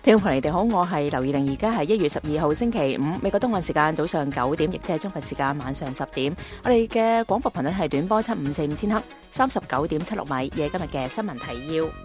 聽眾朋友你哋好，我係劉怡玲，而家係1月12號星期五，美國東岸時間早上9點，亦即係中國時間晚上10點。我哋嘅廣播頻率係短波7545000赫，39.76米。夜今日嘅新聞提要。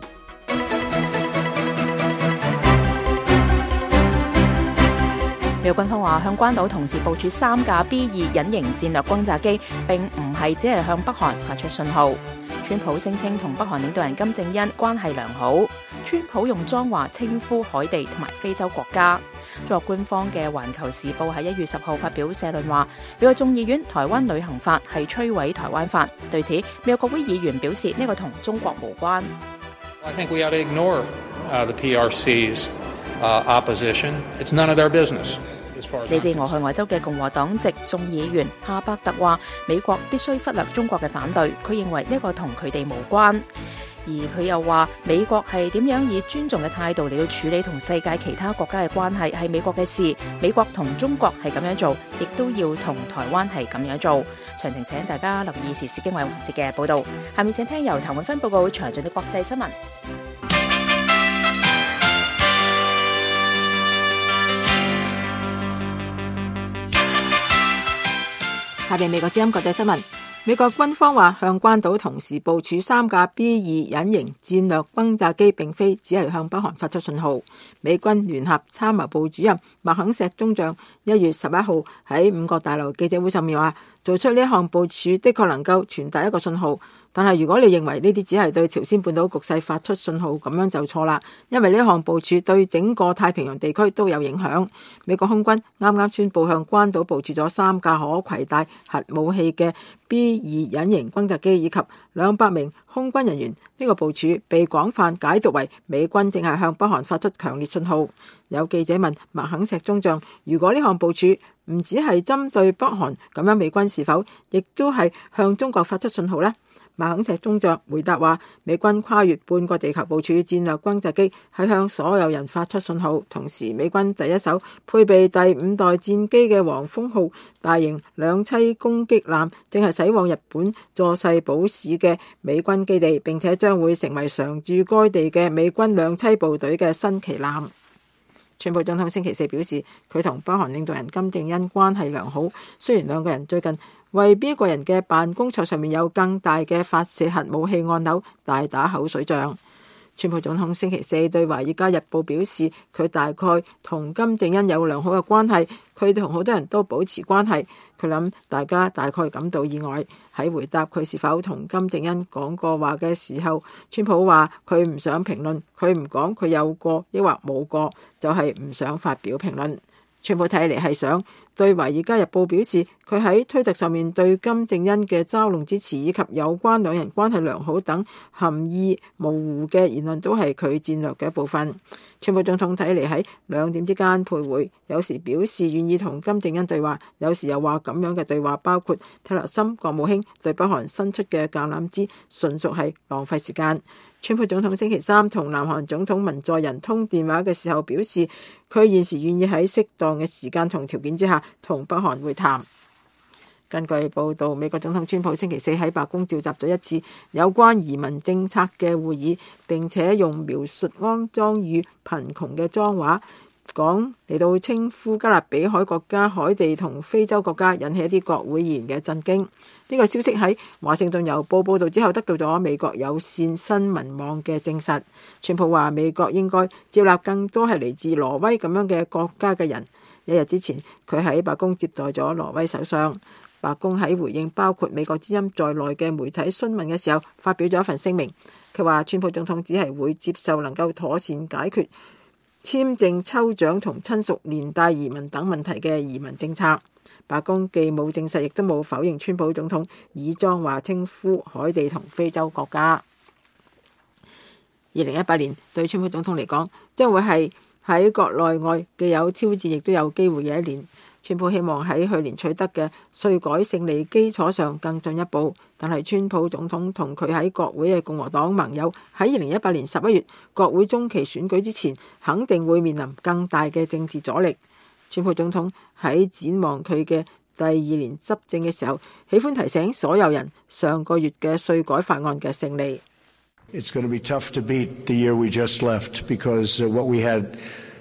美國軍方話向關島同時部署3架 B2 隱形戰略轟炸機，並唔係只係向北韓發出信號。川普聲稱同北韓領導人金正恩關係良好。川普用髒話稱呼海地同埋非洲國家。中國官方嘅《環球時報》喺1月10號發表社論話，美國眾議院台灣旅行法係摧毀台灣法。對此，美國國會議員表示呢個同中國無關。 I think we ought to ignore the PRC's opposition. It's none of their business. 嚟自俄亥俄州嘅共和黨籍眾議員哈伯特話，美國必須忽略中國嘅反對，佢認為呢個同佢哋無關。而佢又話，美國係點樣以尊重嘅態度嚟到處理同世界其他國家嘅關係係美國嘅事，美國同中國係咁樣做，亦都要同台灣係咁樣做。詳情請大家留意時事經緯環節嘅報導。下面請聽由譚永芬報告詳盡嘅國際新聞。 下邊美國之音國際新聞，美國軍方話向關島同時部署3架 B2 隱形戰略轟炸機，並非只係向北韓發出信號。美軍聯合參謀部主任麥肯錫中將1月11號喺5角大樓記者會上面話，做出呢一項部署的確能夠傳達一個信號，但係如果你認為呢啲只係對朝鮮半島局勢發出信號，咁樣就錯啦，因為呢一項部署對整個太平洋地區都有影響。美國空軍啱啱宣布向關島部署咗3架可攜帶核武器嘅 B2 隱形轟炸機以及200名空軍人員，呢個部署被廣泛解讀為美軍正係向北韓發出強烈信號。有記者問麥肯錫中將，如果呢項部署唔只係針對北韓，咁樣美軍是否亦都係向中國發出信號呢？麥肯錫中將回答話，美軍跨越半個地球部署戰略轟炸機係向所有人發出信號，同時美軍第一艘配備第5代戰機嘅黃蜂號大型兩棲攻擊艦正係駛往日本佐世保市嘅美軍基地，並且將會成為常駐該地嘅美軍兩棲部隊嘅新旗艦。川普總統星期四表示，佢同北韓領導人金正恩關係良好，雖然兩個人最近為邊一個人嘅辦公桌上面有更大嘅發射核武器按鈕大打口水仗。川普總統星期四對《華爾街日報》表示，佢大概同金正恩有良好嘅關係，佢同好多人都保持關係。佢諗大家大概感到意外。喺回答佢是否同金正恩講過話嘅時候，川普話佢唔想評論，佢唔講佢有過抑或冇過，就係唔想發表評論。川普睇嚟係想對《華爾街日報》表示，佢喺推特上面對金正恩嘅嘲弄之詞以及有關兩人關係良好等含義模糊嘅言論都係佢戰略嘅一部分。川普總統睇嚟喺兩點之間徘徊，有時表示願意同金正恩對話，有時又話咁樣嘅對話包括蒂勒森國務卿對北韓伸出嘅橄欖枝，純屬係浪費時間。川普總統星期三同南韓總統文在寅通電話嘅時候表示，佢現時願意喺適當嘅時間同條件之下同北韓會談。根據報道，美國總統川普星期四喺白宮召集咗一次有關移民政策嘅會議，並且用描述骯髒與貧窮嘅髒話講嚟到稱呼加勒比海國家、海地同非洲國家，引起一啲國會議員嘅震驚。呢個消息喺華盛頓郵報報道之後，得到咗美國有線新聞網嘅證實。川普話美國應該接納更多係嚟自挪威咁樣嘅國家嘅人。一日之前，佢喺白宮接待咗挪威首相。白宮喺回應包括美國之音在內嘅媒體詢問嘅時候，發表咗一份聲明。佢話川普總統只係會接受能夠妥善解決簽證抽獎同親屬連帶移民等問題嘅移民政策。白宮既冇證實，亦都冇否認川普總統以髒話稱呼海地同非洲國家。2018年對川普總統嚟講，將會係喺國內外既有挑戰，亦都有機會嘅一年。川普希望喺去年取得嘅稅改勝利基礎上更進一步，但係川普總統同佢喺國會嘅共和黨盟友喺2018年11月國會中期選舉之前，肯定會面臨更大嘅政治阻力。川普總統喺展望佢嘅第2年執政嘅時候，喜歡提醒所有人上個月嘅稅改法案嘅勝利。 It's going to be tough to beat the year we just left because what we had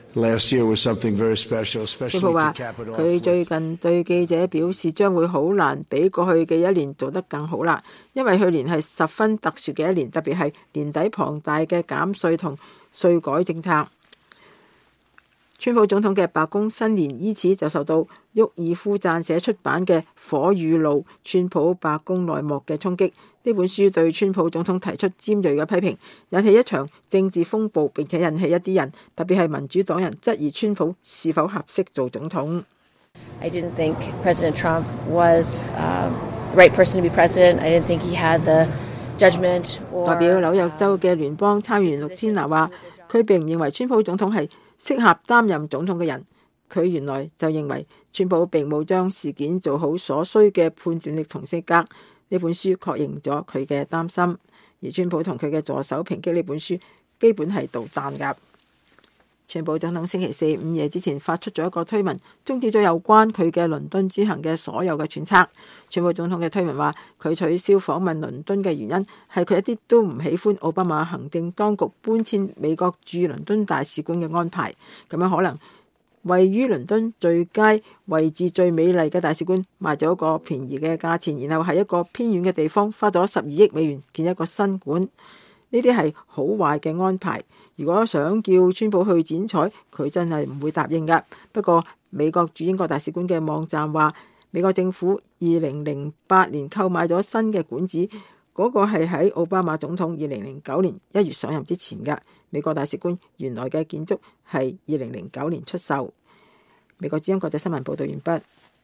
川普話佢最近對記者表示將會好難比過去嘅一年做得更好啦，因為去年係十分特殊嘅一年，特別係年底龐大嘅減稅同稅改政策。川普總統嘅白宮新年伊始就受到沃爾夫撰寫出版嘅《火與怒：川普白宮內幕》嘅衝擊。呢本書對川普總統提出尖銳嘅批評，引起一場政治風暴，並且引起一啲人，特別係民主黨人質疑川普是否合適做總統。 I didn't think President Trump was the right person to be president. I didn't think he had the judgment. 代表紐約州嘅聯邦參議員陸天娜話，佢並唔認為川普總統係適合擔任總統嘅人。佢原來就認為川普並冇將事件做好所需嘅判斷力同性格。呢本書確認咗佢嘅擔心，而川普同佢嘅助手抨擊呢本書基本係杜撰㗎。川普總統星期四午夜之前發出咗一個推文，終止咗有關佢嘅倫敦之行嘅所有嘅揣測。川普總統嘅推文話，佢取消訪問倫敦嘅原因係佢一啲都唔喜歡奧巴馬行政當局搬遷美國駐倫敦大使館嘅安排，咁樣可能位於倫敦最佳位置最美麗嘅大使館賣咗一個便宜嘅價錢，然後喺一個偏遠嘅地方花咗12億美元建一個新館。呢啲係好壞嘅安排。如果想叫川普去剪彩，佢真係唔會答應㗎。不過美國駐英國大使館嘅網站話，美國政府2008年購買咗新嘅館子，嗰個係喺奧巴馬總統2009年1月上任之前㗎。美國大使館原來嘅建築係2009年出售。美國之音國際新聞報道完畢。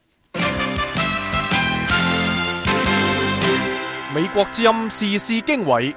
美國之音時事經緯，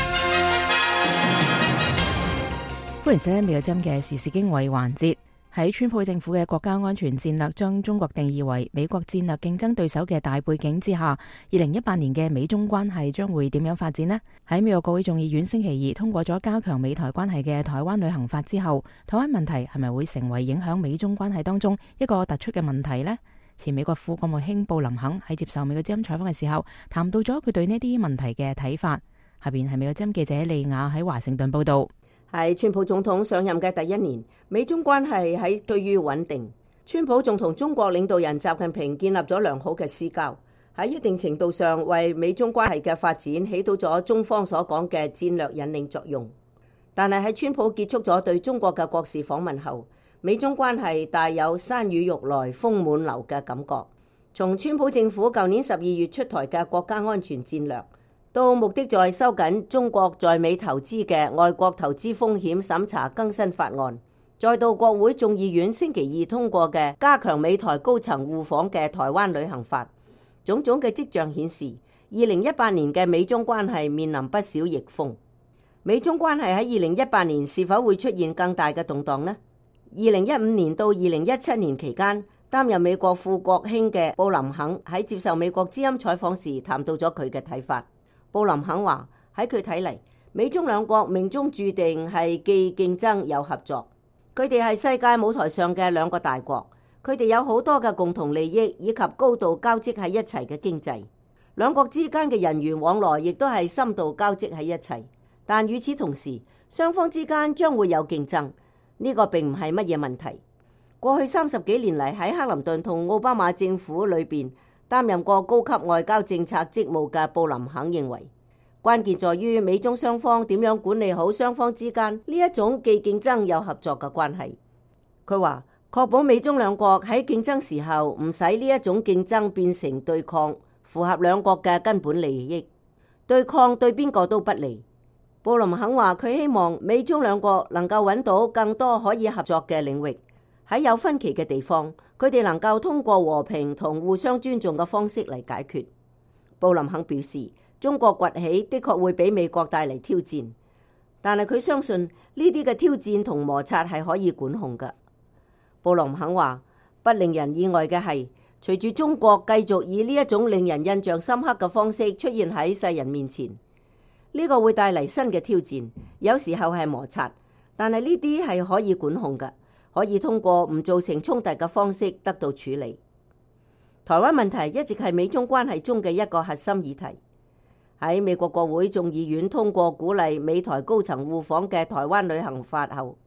歡迎收聽美國之音嘅時事經緯環節。喺川普政府嘅國家安全戰略將中國定義為美國戰略競爭對手嘅大背景之下，2018年嘅美中關係將會點樣發展呢？喺美國國會眾議院星期二通過咗加強美台關係嘅台灣旅行法之後，台灣問題係咪會成為影響美中關係當中一個突出嘅問題呢？前美國副國務卿布林肯喺接受美國之音採訪嘅時候，談到咗佢對呢啲問題嘅睇法。下邊係美國之音記者利亞喺華盛頓報道。 喺川普總統上任嘅第一年，美中關係喺趨於穩定。川普仲同中國領導人習近平建立咗良好嘅私交，喺一定程度上為美中關係嘅發展起到咗中方所講嘅戰略引領作用。但係喺川普結束咗對中國嘅國事訪問後，美中關係大有山雨欲來風滿樓嘅感覺。從川普政府舊年12月出台嘅國家安全戰略，到目的在收緊中國在美投資嘅外國投資風險審查更新法案，再到國會眾議院星期二通過嘅加強美台高層互訪嘅台灣旅行法，種種嘅跡象顯示，2018年嘅美中關係面臨不少逆風。美中關係喺2018年是否會出現更大嘅動盪呢？2015年到2017年期間，擔任美國副國卿嘅布林肯喺接受美國之音採訪時談到咗佢嘅睇法。布林肯話：喺佢睇嚟，美中兩國命中注定係既競爭又合作。佢哋係世界舞台上嘅兩個大國，佢哋有好多嘅共同利益以及高度交織喺一齊嘅經濟。兩國之間嘅人員往來亦都係深度交織喺一齊。但與此同時，雙方之間將會有競爭，呢個並唔係乜嘢問題。過去30幾年嚟，喺克林頓同奧巴馬政府裏邊擔任過高級外交政策職務嘅布林肯認為，關鍵在於美中雙方點樣管理好雙方之間呢一種既競爭又合作嘅關係。佢話確保美中兩國喺競爭時候唔使呢一種競爭變成對抗，符合兩國嘅根本利益。對抗對邊個都不利。布林肯話佢希望美中兩國能夠揾到更多可以合作嘅領域，喺有分歧嘅地方，佢哋能夠通過和平同互相尊重嘅方式嚟解決。布林肯表示，中國崛起的確會俾美國帶嚟挑戰，但係佢相信呢啲嘅挑戰同摩擦係可以管控嘅。布林肯話，不令人意外嘅係，隨住中國繼續以呢一種令人印象深刻嘅方式出現喺世人面前，呢個會帶嚟新嘅挑戰，有時候係摩擦，但係呢啲係可以管控嘅，可以通過唔造成衝突嘅方式得到處理。台灣問題一直係美中關係中嘅一個核心議題。喺美國國會眾議院通過鼓勵美台高層互訪嘅台灣旅行法後，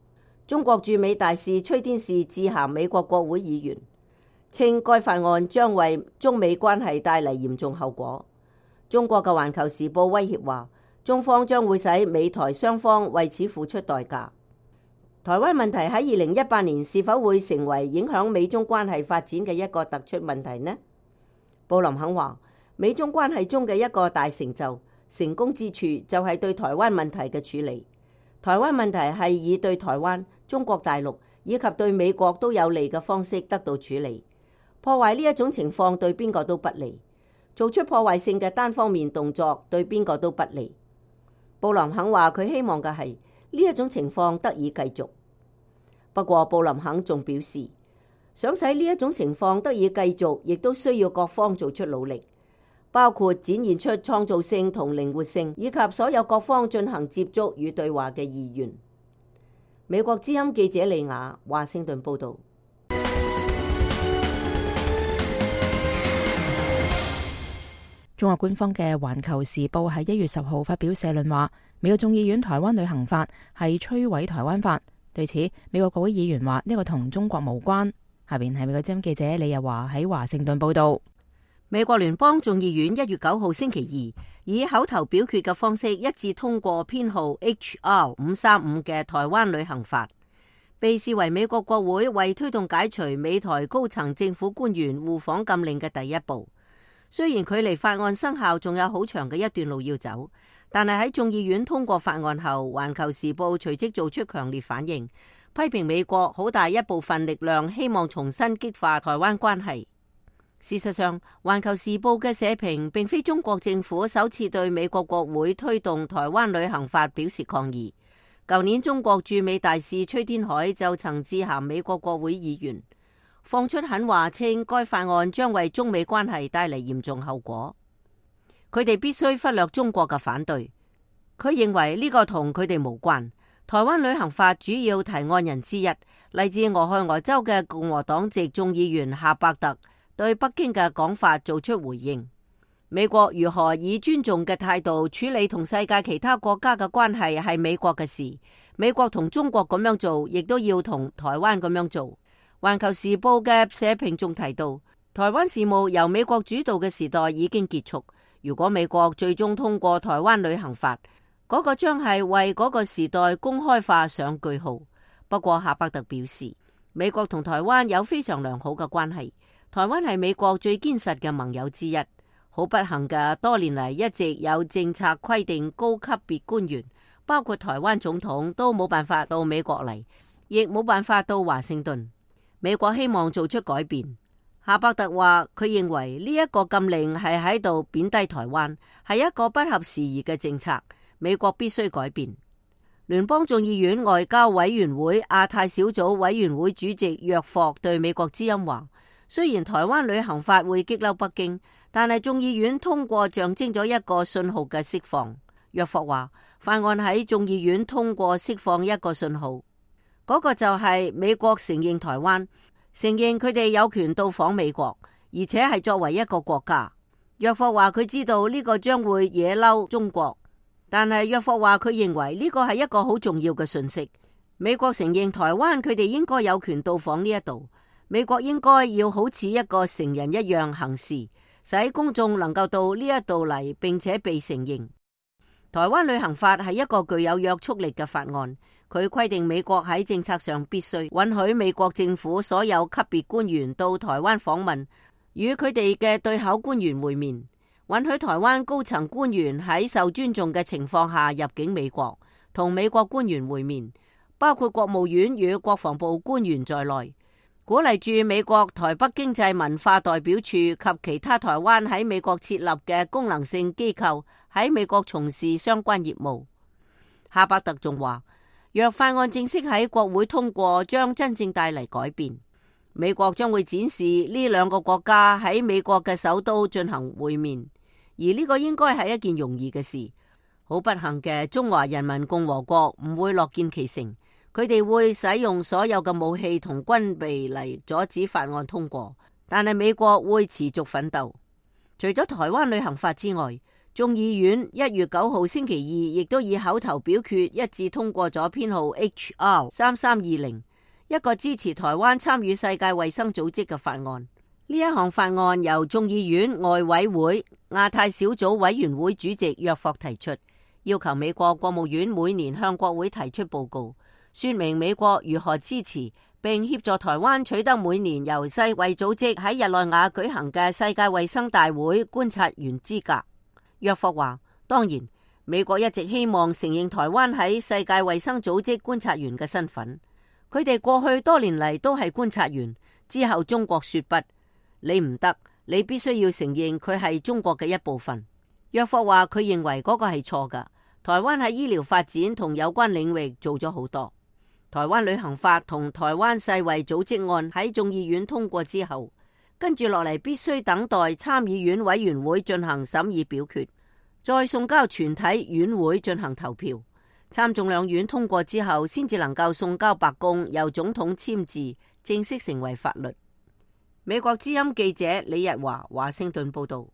中國駐美大使崔天士致函美國國會議員，稱該法案將為中美關係帶嚟嚴重後果。中國嘅《環球時報》威脅話，中方將會使美台雙方為此付出代價。台灣問題喺2018年是否會成為影響美中關係發展嘅一個突出問題呢？布林肯話，美中關係中嘅一個大成就、成功之處就係對台灣問題嘅處理。台灣問題係以對台灣、中國大陸以及對美國都有利嘅方式得到處理。破壞呢一種情況對邊個都不利，做出破壞性嘅單方面動作對邊個都不利。布林肯話佢希望嘅係呢一種情況得以繼續。不過布林肯仲表示，想使呢一種情況得以繼續，亦都需要各方做出努力，包括展現出創造性同靈活性，以及所有各方進行接觸與對話嘅意願。美國之音記者李雅華盛頓報道。 中國官方嘅《環球時報》喺1月10號發表社論話，美國眾議院台灣旅行法係摧毀台灣法。對此，美國國會議員話呢個同中國無關。下邊係美國之音記者李日華喺華盛頓報道。 美國聯邦眾議院1月9號星期二以口頭表決嘅方式一致通過編號 HR 535嘅台灣旅行法，被視為美國國會為推動解除美台高層政府官員互訪禁令嘅第一步。雖然距離法案生效仲有好長嘅一段路要走，但係喺眾議院通過法案後，《環球時報》隨即做出強烈反應，批評美國好大一部分力量希望重新激化台灣關係。事實上，《環球時報》嘅社評並非中國政府首次對美國國會推動台灣旅行法表示抗議。舊年中國駐美大使崔天凱就曾致函美國國會議員，放出狠話，稱該法案將為中美關係帶嚟嚴重後果。佢哋必須忽略中國嘅反對。佢認為呢個同佢哋無關。台灣旅行法主要提案人之一，嚟自俄亥俄州嘅共和黨籍眾議員夏伯特對北京嘅講法做出回應。美國如何以尊重嘅態度處理同世界其他國家嘅關係係美國嘅事。美國同中國咁樣做，亦都要同台灣咁樣做。環球時報嘅社評仲提到，台灣事務由美國主導嘅時代已經結束。如果美國最終通過台灣旅行法，嗰個將係為嗰個時代公開化上句號。不過夏伯特表示，美國同台灣有非常良好嘅關係，台灣係美國最堅實嘅盟友之一。好不幸嘅，多年嚟一直有政策規定高級別官員，包括台灣總統，都冇辦法到美國嚟，亦冇辦法到華盛頓。美國希望做出改變。夏伯特話，佢認為呢一個禁令係喺度貶低台灣，係一個不合時宜嘅政策。美國必須改變。聯邦眾議院外交委員會亞太小組委員會主席約霍對美國之音話，雖然台灣旅行法會激嬲北京，但係眾議院通過象徵咗一個信號嘅釋放。約霍話，法案喺眾議院通過釋放一個信號，嗰個就係美國承認台灣，承認佢哋有權到訪美國，而且係作為一個國家。約霍話佢知道呢個將會惹嬲中國，但係約霍話佢認為呢個係一個好重要嘅訊息。美國承認台灣，佢哋應該有權到訪呢一度。美國應該要好似一個成人一樣行事，使公眾能夠到呢一度嚟，並且被承認。台灣旅行法係一個具有約束力嘅法案，佢規定美國喺政策上必須允許美國政府所有級別官員到台灣訪問，與佢哋嘅對口官員會面，允許台灣高層官員喺受尊重嘅情況下入境美國，同美國官員會面，包括國務院與國防部官員在內，鼓勵駐美國台北經濟文化代表處及其他台灣喺美國設立嘅功能性機構喺美國從事相關業務。夏伯特仲話，若法案正式喺國會通過，將真正帶嚟改變。美國將會展示呢兩個國家喺美國嘅首都進行會面，而呢個應該係一件容易嘅事。好不幸嘅，中華人民共和國唔會樂見其成，佢哋會使用所有嘅武器同軍備嚟阻止法案通過，但係美國會持續奮鬥。除咗台灣旅行法之外， 眾議院1月9號星期二亦都以口頭表決一致通過咗編號 HR 3320，一個支持台灣參與世界衛生組織嘅法案。呢一項法案由眾議院外委會亞太小組委員會主席約霍提出，要求美國國務院每年向國會提出報告，說明美國如何支持並協助台灣取得每年由世衛組織喺日內瓦舉行嘅世界衛生大會觀察員資格。約霍話，當然，美國一直希望承認台灣喺世界衛生組織觀察員嘅身份。佢哋過去多年嚟都係觀察員。之後中國說不，你唔得，你必須要承認佢係中國嘅一部分。約霍話佢認為嗰個係錯㗎。台灣喺醫療發展同有關領域做咗好多。台灣旅行法同台灣世衛組織案喺眾議院通過之後，跟住落嚟必須等待參議院委員會進行審議表決，再送交全體院會進行投票。參眾兩院通過之後，先至能夠送交白宮，由總統簽字，正式成為法律。美國之音記者李日華華盛頓報道。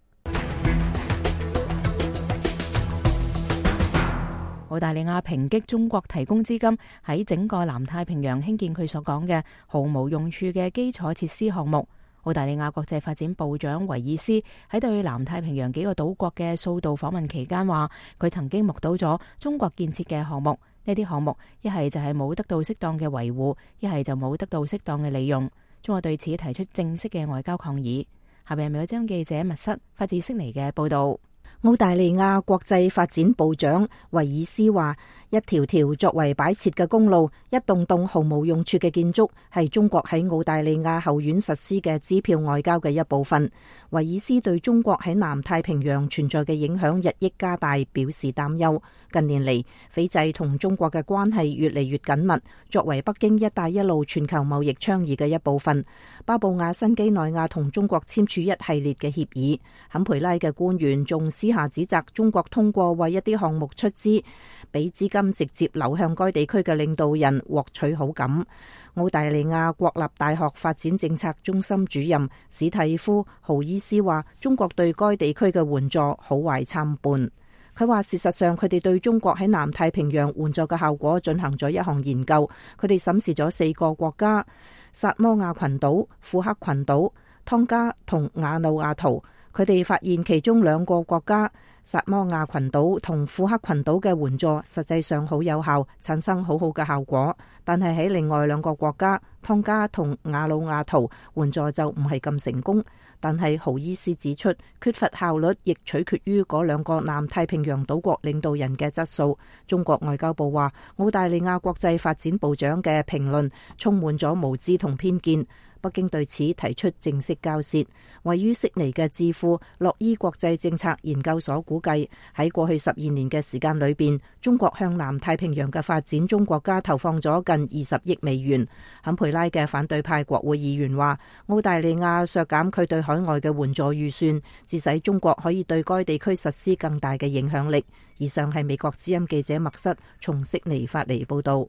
澳大利亞抨擊中國提供資金喺整個南太平洋興建佢所講嘅毫無用處嘅基礎設施項目。澳大利亞國際發展部長維爾斯喺對南太平洋幾個島國嘅數度訪問期間話，佢曾經目睹咗中國建設嘅項目，呢啲項目一係就係冇得到適當嘅維護，一係就冇得到適當嘅利用。中國對此提出正式嘅外交抗議。下邊係美國之音記者密室發自悉尼嘅報道。 澳大利亞國際發展部長維爾斯話，一條條作為擺設嘅公路，一棟棟毫無用處嘅建築，係中國喺澳大利亞後院實施嘅支票外交嘅一部分。維爾斯對中國喺南太平洋存在嘅影響日益加大表示擔憂。近年嚟，斐濟同中國嘅關係越嚟越緊密，作為北京一帶一路全球貿易倡議嘅一部分，巴布亞新幾內亞同中國簽署一系列嘅協議。坎培拉嘅官員仲私下指責中國通過為一啲項目出資，俾資金直接流向該地區嘅領導人獲取好感。澳大利亞國立大學發展政策中心主任史蒂夫豪伊斯話，中國對該地區嘅援助好壞參半。佢話事實上，佢哋對中國喺南太平洋援助嘅效果進行咗一項研究。佢哋審視咗4個國家：薩摩亞群島、庫克群島、湯加同瓦努阿圖。佢哋發現其中2個國家薩摩亞群島同庫克群島嘅援助實際上好有效，產生好好嘅效果。但係喺另外2個國家湯加同瓦努阿圖，援助就唔係咁成功。但係豪伊斯指出，缺乏效率亦取決於嗰2個南太平洋島國領導人嘅質素。中國外交部話，澳大利亞國際發展部長嘅評論充滿咗無知同偏見。北京對此提出正式交涉。位於悉尼嘅智庫洛伊國際政策研究所估計，喺過去12年嘅時間裏邊，中國向南太平洋嘅發展中國家投放咗近20億美元。坎培拉嘅反對派國會議員話，澳大利亞削減佢對海外嘅援助預算，致使中國可以對該地區實施更大嘅影響力。以上係美國之音記者麥室從悉尼發嚟報道。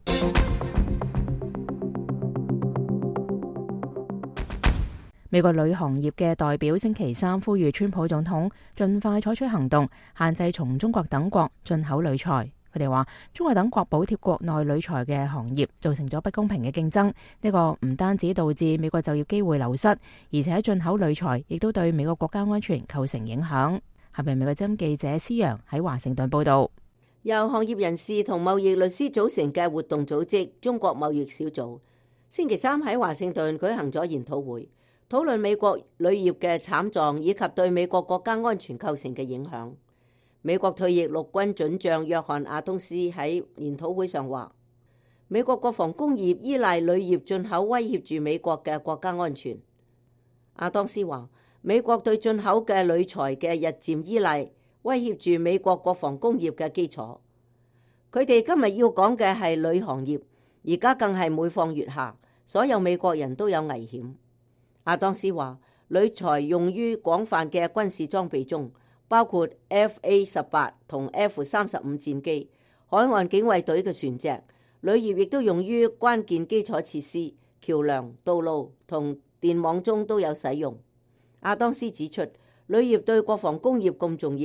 美國鋁行業嘅代表星期三呼籲川普總統盡快採取行動，限制從中國等國進口鋁材。佢哋話，中國等國補貼國內鋁材嘅行業，造成咗不公平嘅競爭。呢個唔單止導致美國就業機會流失，而且進口鋁材亦都對美國國家安全構成影響。下邊美國之音記者施陽喺華盛頓報道。 由行業人士同貿易律師組成嘅活動組織中國貿易小組，星期三喺華盛頓舉行咗研討會，討論美國鋁業嘅慘狀以及對美國國家安全構成嘅影響。美國退役陸軍准將約翰亞東斯喺研討會上話，美國國防工業依賴鋁業進口，威脅住美國嘅國家安全。亞當斯話，美國對進口嘅鋁材嘅日漸依賴，威脅住美國國防工業嘅基礎。佢哋今日要講嘅係鋁行業，而家更係每況愈下，所有美國人都有危險。亞當斯話，鋁材用於廣泛嘅軍事裝備中，包括 FA-18 同 F-35 戰機、海岸警衛隊嘅船隻。鋁業亦都用於關鍵基礎設施、橋樑、道路同電網中都有使用。亞當斯指出，鋁業對國防工業咁重要，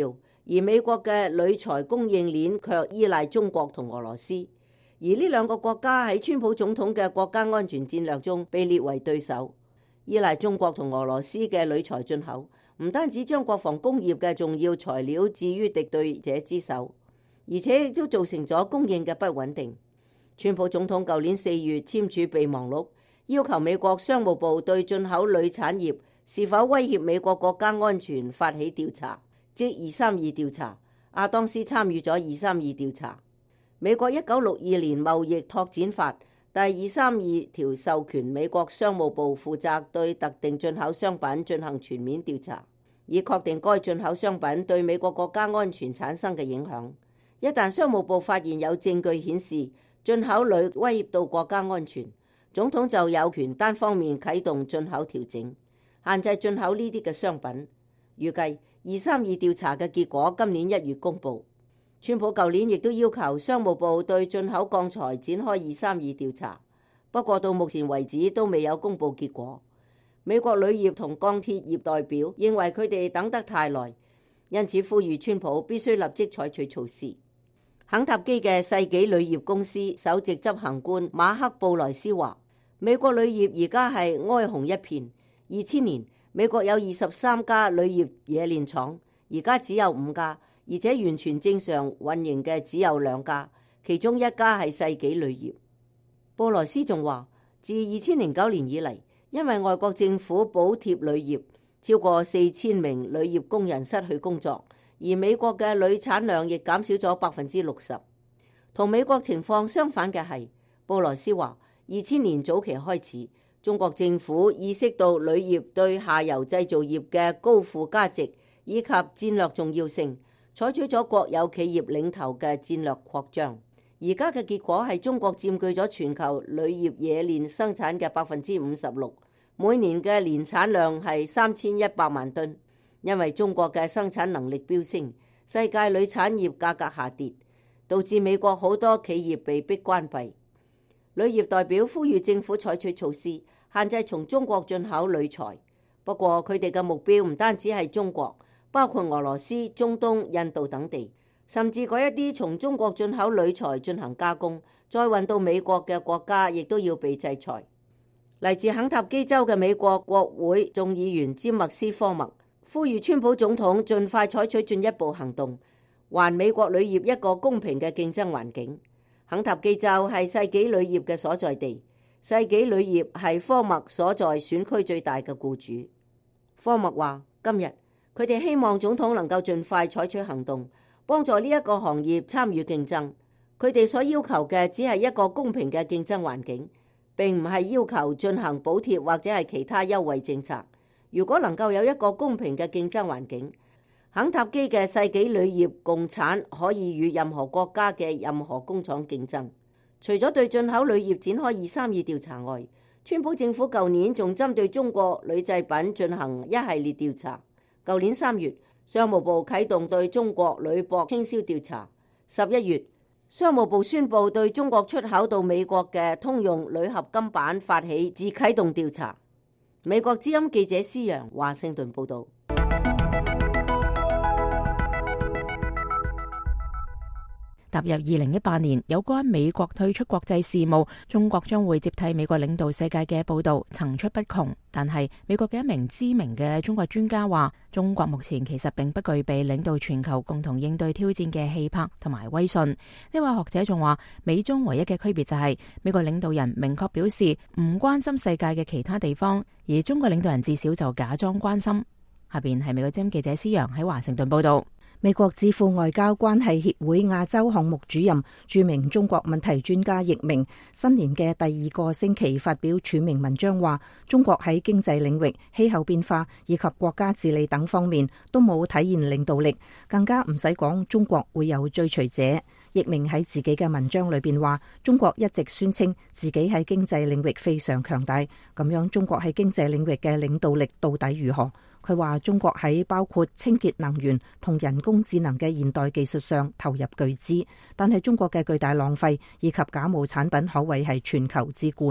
而美國嘅鋁材供應鏈卻依賴中國同俄羅斯，而呢兩個國家喺川普總統嘅國家安全戰略中被列為對手。依賴中國同俄羅斯嘅鋁材進口，唔單止將國防工業嘅重要材料置於敵對者之手，而且亦都造成咗供應嘅不穩定。川普總統舊年4月簽署備忘錄，要求美國商務部對進口鋁產業是否威脅美國國家安全發起調查，即232調查。亞當斯參與咗232調查。美國1962年貿易拓展法第232條授權美國商務部負責對特定進口商品進行全面調查，以確定該進口商品對美國國家安全產生嘅影響。一旦商務部發現有證據顯示進口鋁威脅到國家安全，總統就有權單方面啟動進口調整，限制進口呢啲嘅商品。預計232調查嘅結果今年1月公布。川普舊年亦都要求商務部對進口鋼材展開232調查，不過到目前為止都未有公布結果。美國鋁業同鋼鐵業代表認為佢哋等得太耐，因此呼籲川普必須立即採取措施。肯塔基嘅世紀鋁業公司首席執行官馬克布萊斯話：美國鋁業而家係哀鴻一片。2000年美國有23家鋁業冶煉廠，而家只有5家。而且完全正常運營嘅只有2家，其中1家係世紀鋁業。布萊斯仲話，自2009年以嚟，因為外國政府補貼鋁業，超過4000名鋁業工人失去工作，而美國嘅鋁產量亦減少咗60%。同美國情況相反嘅係，布萊斯話，2000年早期開始，中國政府意識到鋁業對下游製造業嘅高附加值以及戰略重要性，採取咗國有企業領頭嘅戰略擴張。而家嘅結果係中國佔據咗全球鋁業冶煉生產嘅56%，每年嘅年產量係3100萬噸。因為中國嘅生產能力飆升，世界鋁產業價格下跌，導致美國好多企業被迫關閉。鋁業代表呼籲政府採取措施，限制從中國進口鋁材。不過佢哋嘅目標唔單止係中國，包括俄羅斯、中東、印度等地，甚至嗰一啲從中國進口鋁材進行加工，再運到美國嘅國家，亦都要被制裁。嚟自肯塔基州嘅美國國會眾議員詹默斯科默呼籲川普總統盡快採取進一步行動，還美國鋁業一個公平嘅競爭環境。肯塔基州係世紀鋁業嘅所在地，世紀鋁業係科默所在選區最大嘅僱主。科默話：今日佢哋希望總統能夠盡快採取行動，幫助呢一個行業參與競爭。佢哋所要求嘅只係一個公平嘅競爭環境，並唔係要求進行補貼或者係其他優惠政策。如果能夠有一個公平嘅競爭環境，肯塔基嘅世紀鋁業共產可以與任何國家嘅任何工廠競爭。除咗對進口鋁業展開232調查外，川普政府舊年仲針對中國鋁製品進行一系列調查。舊年3月，商務部啟動對中國鋁箔傾銷調查。11月，商務部宣布對中國出口到美國嘅通用鋁合金板發起自啟動調查。美國之音記者施洋華盛頓報道。 踏入2018年，有關美國退出國際事務，中國將會接替美國領導世界嘅報道層出不窮。但係美國嘅一名知名嘅中國專家話，中國目前其實並不具備領導全球共同應對挑戰嘅氣魄同埋威信。呢位學者仲話，美中唯一嘅區別就係美國領導人明確表示唔關心世界嘅其他地方，而中國領導人至少就假裝關心。下邊係美國之音記者施洋喺華盛頓報道。 美國智庫外交關係協會亞洲項目主任、著名中國問題專家易明，新年嘅第2個星期發表署名文章話，中國喺經濟領域、氣候變化以及國家治理等方面都冇體現領導力，更加唔使講中國會有追隨者。易明喺自己嘅文章裏邊話，中國一直宣稱自己喺經濟領域非常強大，咁樣中國喺經濟領域嘅領導力到底如何？佢話中國喺包括清潔能源同人工智能嘅現代技術上投入巨資，但係中國嘅巨大浪費以及假冒產品可謂係全球之冠。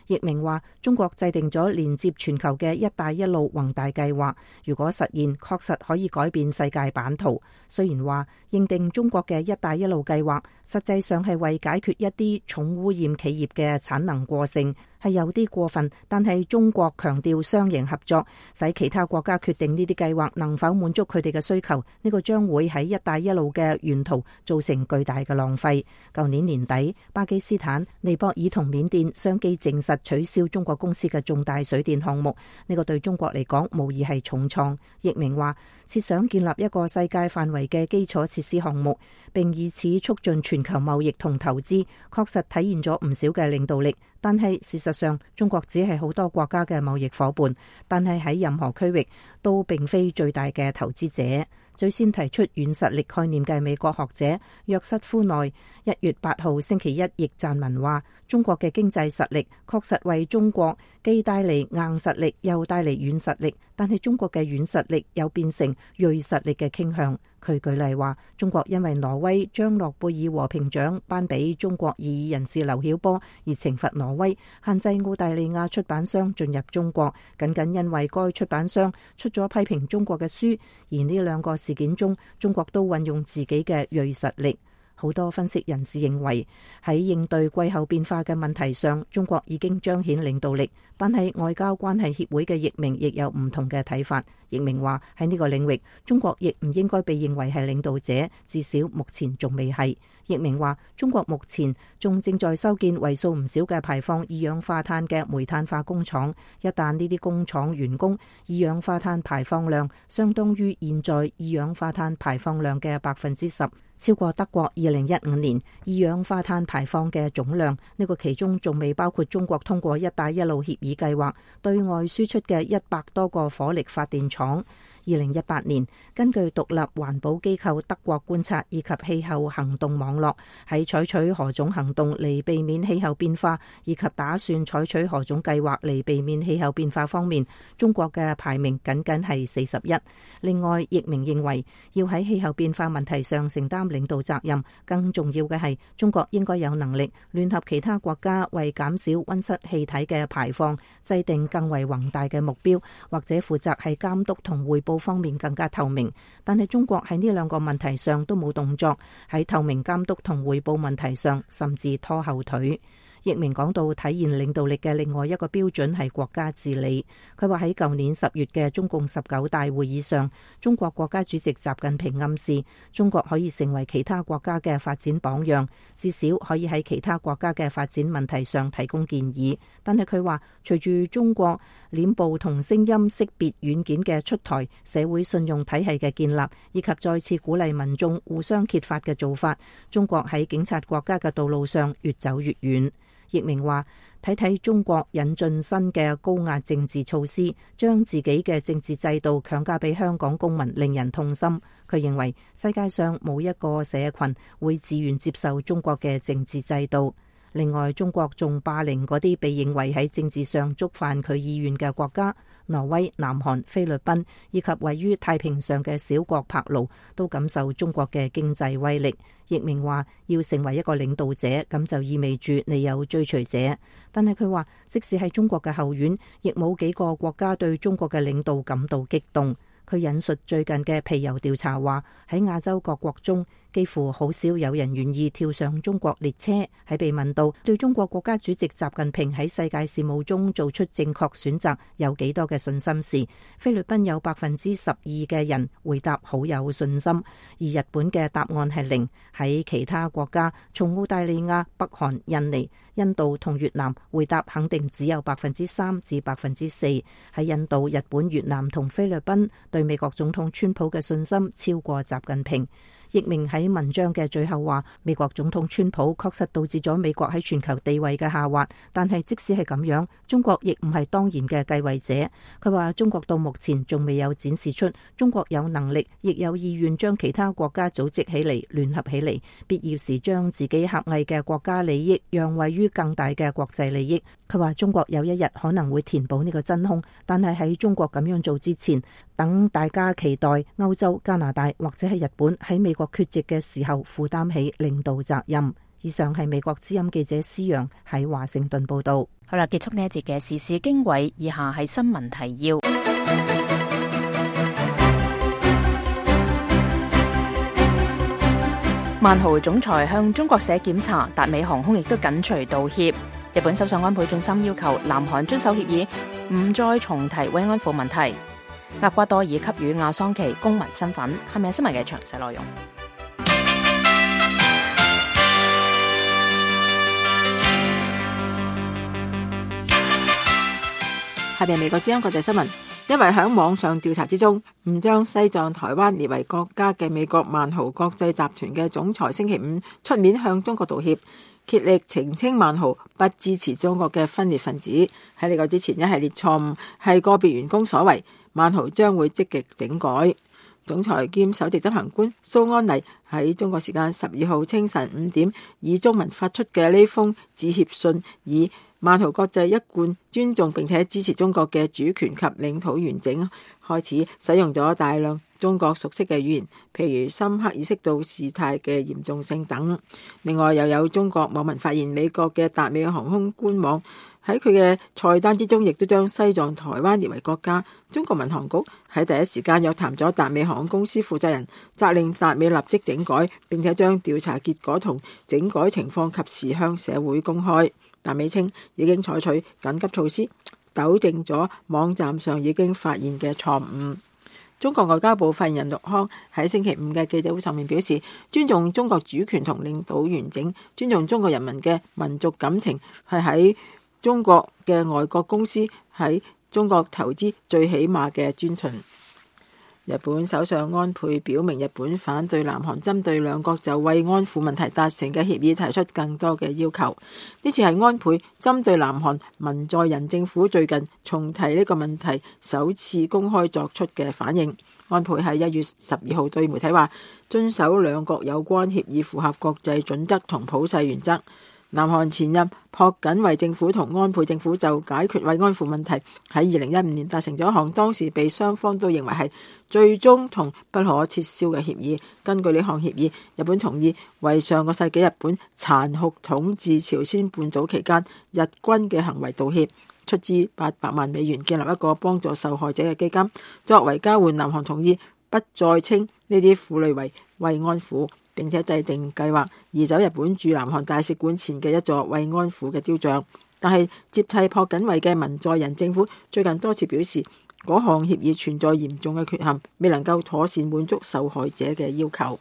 易明話，中國制定咗連接全球嘅一帶一路宏大計劃，如果實現，確實可以改變世界版圖。雖然話認定中國嘅一帶一路計劃實際上係為解決一啲重污染企業嘅產能過剩，係有啲過分，但係中國強調雙贏合作，使其他國家決定呢啲計劃能否滿足佢哋嘅需求，呢個將會喺一帶一路嘅沿途造成巨大嘅浪費。舊年年底，巴基斯坦、尼泊爾同緬甸相繼證實取消中國公司嘅重大水電項目，呢個對中國嚟講無疑係重創。易明話，設想建立一個世界範圍嘅基礎設施項目，並以此促進全球貿易同投資，確實體現咗唔少嘅領導力。但係事實上，中國只係好多國家嘅貿易夥伴，但係喺任何區域都並非最大嘅投資者。最先提出軟實力概念嘅美國學者約瑟夫內1月8號星期一亦撰文話，中國嘅經濟實力確實為中國既帶嚟硬實力又帶嚟軟實力，但係中國嘅軟實力又變成銳實力嘅傾向。佢舉例話，中國因為挪威將諾貝爾和平獎頒俾中國異議人士劉曉波而懲罰挪威，限制澳大利亞出版商進入中國，僅僅因為該出版商出咗批評中國嘅書。而呢兩個事件中，中國都運用自己嘅銳實力。好多分析人士認為，喺應對氣候變化嘅問題上，中國已經彰顯領導力。但係外交關係協會嘅易明亦有唔同嘅睇法。易明話，喺呢個領域，中國亦唔應該被認為係領導者，至少目前仲未係。易明話，中國目前仲正在修建為數唔少嘅排放二氧化碳嘅煤炭化工廠，一旦呢啲工廠完工，二氧化碳排放量相當於現在二氧化碳排放量嘅10%，超過德國2015年二氧化碳排放嘅總量。呢個其中仲未包括中國通過一帶一路協議計劃對外輸出嘅100多個火力發電廠。2018年，根據獨立環保機構德國觀察以及氣候行動網絡，喺採取何種行動嚟避免氣候變化，以及打算採取何種計劃嚟避免氣候變化方面，中國嘅排名僅僅係41。另外，易明認為要喺氣候變化問題上承擔領導責任，更重要嘅係中國應該有能力聯合其他國家為減少溫室氣體嘅排放制定更為宏大嘅目標，或者負責係監督同匯報方面更加透明。但係中國喺呢兩個問題上都冇動作，喺透明監督同匯報問題上甚至拖後腿。易明講到體現領導力嘅另外一個標準係國家治理。佢話喺舊年10月嘅中共19大會議上，中國國家主席習近平暗示中國可以成為其他國家嘅發展榜樣，至少可以喺其他國家嘅發展問題上提供建議。但係佢話，隨住中國臉部同聲音識別軟件嘅出台，社會信用體系嘅建立，以及再次鼓勵民眾互相揭發嘅做法，中國喺警察國家嘅道路上越走越遠。易明話，睇睇中國引進新嘅高壓政治措施，將自己嘅政治制度強加俾香港公民，令人痛心。佢認為世界上冇一個社群會自願接受中國嘅政治制度。另外，中國仲霸凌嗰啲被認為喺政治上觸犯佢意願嘅國家，挪威、南韓、菲律賓以及位於太平上嘅小國帕勞都感受中國嘅經濟威力。易明話，要成為一個領導者，咁就意味住你有追隨者。但係佢話，即使係中國嘅後院，亦冇幾個國家對中國嘅領導感到激動。佢引述最近嘅皮尤調查話，喺亞洲各國中，幾乎好少有人願意跳上中國列車。喺被問到對中國國家主席習近平喺世界事務中做出正確選擇有幾多嘅信心時，菲律賓有12%嘅人回答好有信心，而日本嘅答案係0。喺其他國家，從澳大利亞、北韓、印尼、印度同越南，回答肯定只有3%至4%。喺印度、日本、越南同菲律賓，對美國總統川普嘅信心超過習近平。易明喺文章嘅最後話，美國總統川普確實導致咗美國喺全球地位嘅下滑，但係即使係咁樣，中國亦唔係當然嘅繼位者。佢話中國到目前仲未有展示出中國有能力亦有意願將其他國家組織起嚟，聯合起嚟，必要時將自己狹隘嘅國家利益讓位於更大嘅國際利益。佢話中國有一日可能會填補呢個真空，但係喺中國咁樣做之前，等大家期待歐洲、加拿大或者係日本喺美國缺席嘅時候負擔起領導責任。 以上係美國之音記者施陽喺華盛頓報道。 好啦，結束呢一節嘅時事經緯，以下係新聞提要。萬豪總裁向中國社檢查，達美航空亦都緊隨道歉。日本首相安倍晉三要求南韓遵守協議，唔再重提慰安婦問題。厄瓜多爾給予阿桑奇公民身份，係咪新聞嘅詳細內容？ 下邊美國之音國際新聞，因為喺網上調查之中唔將西藏、台灣列為國家嘅美國萬豪國際集團嘅總裁星期五出面向中國道歉，竭力澄清萬豪不支持中國嘅分裂分子。喺呢個之前，一系列錯誤係個別員工所為，萬豪將會積極整改。總裁兼首席執行官蘇安妮喺中國時間12號清晨5點以中文發出嘅呢封致歉信，以萬豪國際一貫尊重並且支持中國嘅主權及領土完整，開始使用咗大量中國熟悉嘅語言，譬如深刻意識到事態嘅嚴重性等。另外，又有中國網民發現美國嘅達美航空官網喺佢嘅菜單之中，亦都將西藏、台灣列為國家。中國民航局喺第一時間約談咗達美航空公司負責人，責令達美立即整改，並且將調查結果同整改情況及時向社會公開。達美稱已經採取緊急措施，糾正咗網站上已經發現嘅錯誤。中國外交部發言人陸康喺星期五嘅記者會上面表示，尊重中國主權同領土完整，尊重中國人民嘅民族感情，係喺中國嘅外國公司喺中國投資最起碼嘅尊崇。日本首相安倍表明，日本反對南韓針對兩國就慰安婦問題達成嘅協議提出更多嘅要求。呢次係安倍針對南韓文在寅政府最近重提呢個問題首次公開作出嘅反應。安倍喺1月12號對媒體話，遵守兩國有關協議符合國際準則同普世原則。南韓前任朴槿惠政府同安倍政府就解決慰安婦問題喺2015年達成咗一項當時被雙方都認為係最終同不可撤銷嘅協議。根據呢項協議，日本同意為上個世紀日本殘酷統治朝鮮半島期間日軍嘅行為道歉，出資800萬美元建立一個幫助受害者嘅基金，作為交換，南韓同意不再稱呢啲婦女為慰安婦，並且制定計劃移走日本駐南韓大使館前嘅一座慰安婦嘅雕像。但係接替朴槿惠嘅文在寅政府最近多次表示，嗰項協議存在嚴重嘅缺陷，未能夠妥善滿足受害者嘅要求。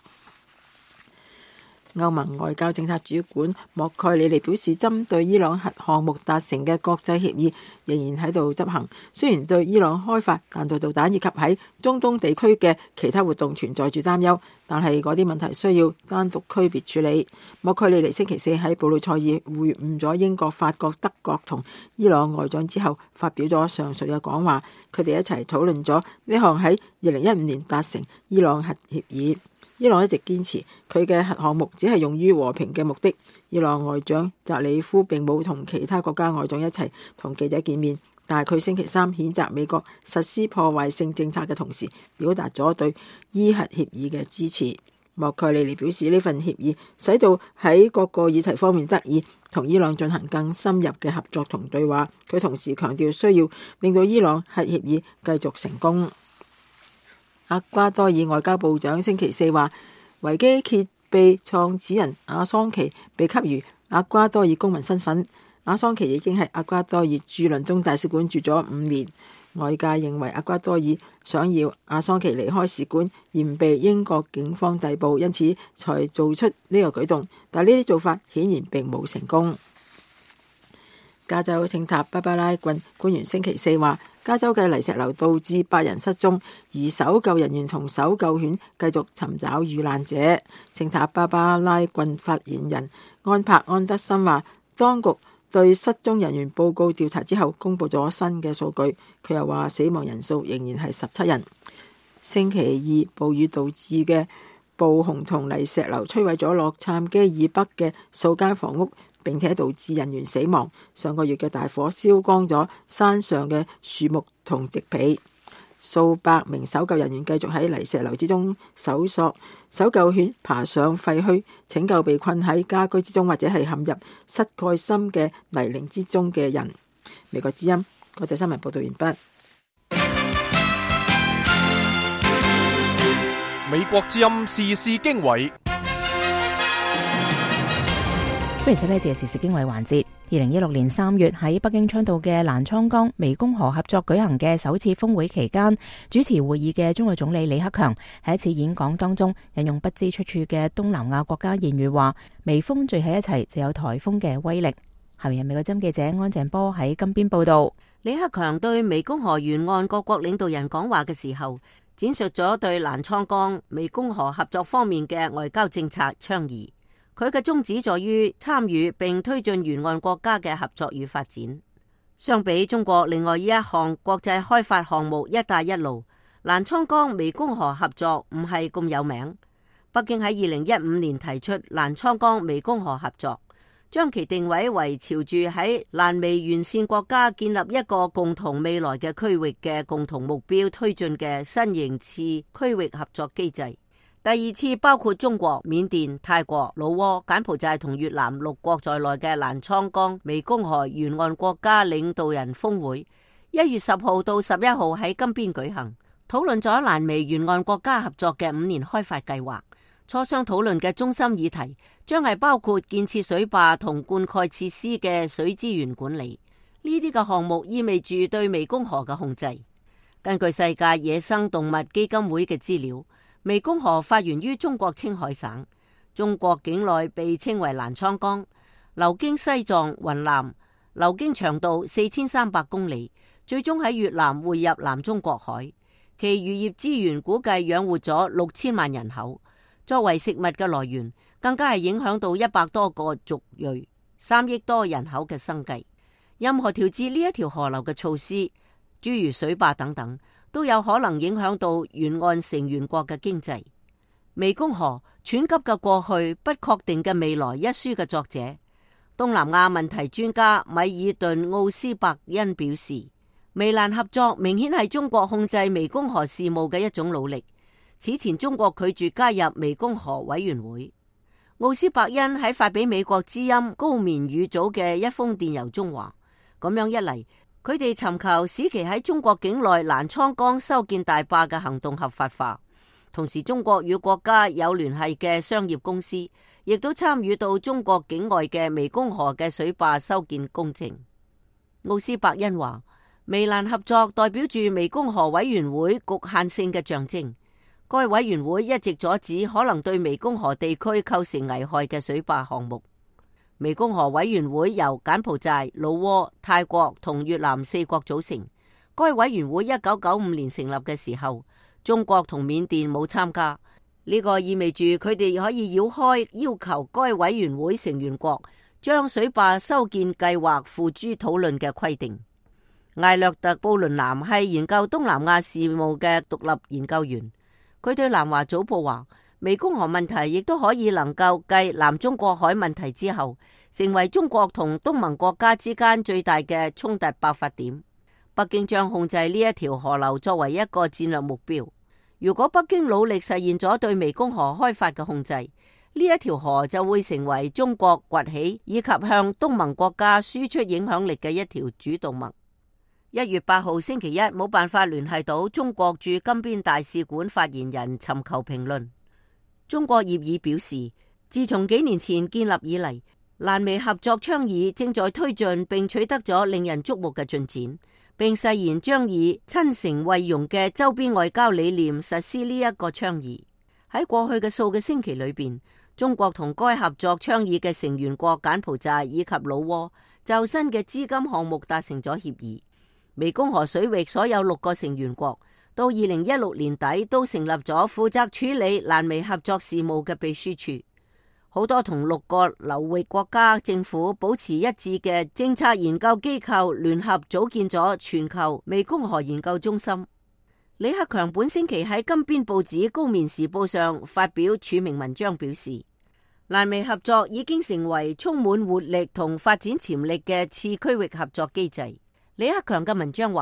歐盟外交政策主管莫蓋里尼表示，針對伊朗核項目達成嘅國際協議仍然喺度執行，雖然對伊朗開發彈道導彈以及喺中東地區嘅其他活動存在住擔憂，但係嗰啲問題需要單獨區別處理。莫蓋里尼星期四喺布魯塞爾會晤咗英國、法國、德國同伊朗外長之後，發表咗上述嘅講話，佢哋一齊討論咗呢項喺2015年達成伊朗核協議。伊朗一直堅持佢嘅核項目只係用於和平嘅目的。伊朗外長扎里夫並冇同其他國家外長一齊同記者見面，但係佢星期三譴責美國實施破壞性政策嘅同時，表達咗對伊核協議嘅支持。莫蓋里尼表示，呢份協議使到喺各個議題方面得以同伊朗進行更深入嘅合作同對話。佢同時強調需要令到伊朗核協議繼續成功。厄瓜多爾外交部長星期四話，維基揭秘創始人阿桑奇被給予厄瓜多爾公民身份。阿桑奇已經喺厄瓜多爾駐倫敦大使館住咗5年。外界認為厄瓜多爾想要阿桑奇離開使館，而唔被英國警方逮捕，因此才做出呢個舉動。但呢啲做法顯然並冇成功。加州聖塔芭芭拉郡官員星期四話，加州嘅泥石流導致8人失蹤，而搜救人員同搜救犬繼續尋找遇難者。聖塔芭芭拉郡發言人安柏安德森話，當局對失蹤人員報告調查之後，公布咗新嘅數據。佢又話死亡人數仍然係17人。星期二暴雨導致嘅暴洪同泥石流摧毀咗洛杉磯以北嘅數間房屋，並且導致人員死亡。上個月嘅大火燒光咗山上嘅樹木同植被。 數百名搜救人員繼續喺泥石流之中搜索，搜救犬爬上廢墟，拯救被困喺家居之中或者係陷入膝蓋深嘅泥濘之中嘅人。美國之音國際新聞報道完畢。 美國之音時事經緯， 歡迎收睇呢節時事經緯環節。2016年3月喺北京倡導嘅瀾滄江湄公河合作舉行嘅首次峰會期間，主持會議嘅中國總理李克強喺一次演講當中引用不知出處嘅東南亞國家諺語話：微風聚喺一齊就有颱風嘅威力。下面係美國之音記者安靜波喺金邊報道。 李克強對湄公河沿岸各國領導人講話嘅時候，展述咗對瀾滄江湄公河合作方面嘅外交政策倡議。佢嘅宗旨在於參與並推進沿岸國家嘅合作與發展。相比中國另外一項國際開發項目一帶一路，瀾滄江湄公河合作唔係咁有名。北京喺2015年提出瀾滄江湄公河合作，將其定位為朝住喺瀾湄沿線國家建立一個共同未來嘅區域嘅共同目標推進嘅新型次區域合作機制。第二次包括中國、緬甸、泰國、老撾、柬埔寨同越南6國在內嘅瀾滄江湄公河沿岸國家領導人峰會，1月10號到11號喺金邊舉行，討論咗瀾湄沿岸國家合作嘅5年開發計劃。磋商討論嘅中心議題將係包括建設水壩同灌溉設施嘅水資源管理。呢啲嘅項目意味住對湄公河嘅控制。根據世界野生動物基金會嘅資料，湄公河發源於中國青海省，中國境內被稱為瀾滄江，流經西藏、雲南，流經長度4300公里，最終喺越南匯入南中國海。其漁業資源估計養活咗6000萬人口，作為食物嘅來源，更加係影響到100多個族裔、3億多人口嘅生計。任何調節呢一條河流嘅措施，諸如水壩等等，都有可能影響到沿岸成員國嘅經濟。湄公河湍急嘅過去，不確定嘅未來一書嘅作者，東南亞問題專家米爾頓奧斯伯恩表示，湄瀾合作明顯係中國控制湄公河事務嘅一種努力。此前中國拒絕加入湄公河委員會。奧斯伯恩喺發俾美國之音高棉語組嘅一封電郵中話，咁樣一嚟，佢哋尋求使其喺中國境內瀾滄江修建大壩嘅行動合法化，同時中國與國家有聯繫嘅商業公司亦都參與到中國境外嘅湄公河嘅水壩修建工程。奧斯伯恩話，湄瀾合作代表住湄公河委員會局限性嘅象徵，該委員會一直阻止可能對湄公河地區構成危害嘅水壩項目。湄公河委員會由柬埔寨、老撾、泰國同越南4國組成。該委員會1995年成立嘅時候，中國同緬甸冇參加。呢個意味住佢哋可以繞開要求該委員會成員國將水壩修建計劃付諸討論嘅規定。艾略特·布倫南係研究東南亞事務嘅獨立研究員，佢對南華早報話，湄公河問題亦都可以能夠繼南中國海問題之後，成為中國同東盟國家之間最大嘅衝突爆發點。北京將控制呢一條河流作為一個戰略目標。如果北京努力實現咗對湄公河開發嘅控制，呢一條河就會成為中國崛起以及向東盟國家輸出影響力嘅一條主動脈。1月8號星期一冇辦法聯繫到中國駐金邊大使館發言人尋求評論。中國業已表示，自從幾年前建立以嚟，瀾湄合作倡議正在推進並取得咗令人矚目嘅進展，並誓言將以親誠惠容嘅周邊外交理念實施呢一個倡議。喺過去嘅數個星期裏邊，中國同該合作倡議嘅成員國柬埔寨以及老撾就新嘅資金項目達成咗協議。湄公河水域所有6個成員國到2016年底都成立咗負責處理瀾湄合作事務嘅秘書處。好多同6個流域國家政府保持一致嘅政策研究機構聯合組建咗全球湄公河研究中心。李克強本星期喺金邊報紙《高棉時報》上發表署名文章表示，瀾湄合作已經成為充滿活力同發展潛力嘅次區域合作機制。李克強嘅文章話，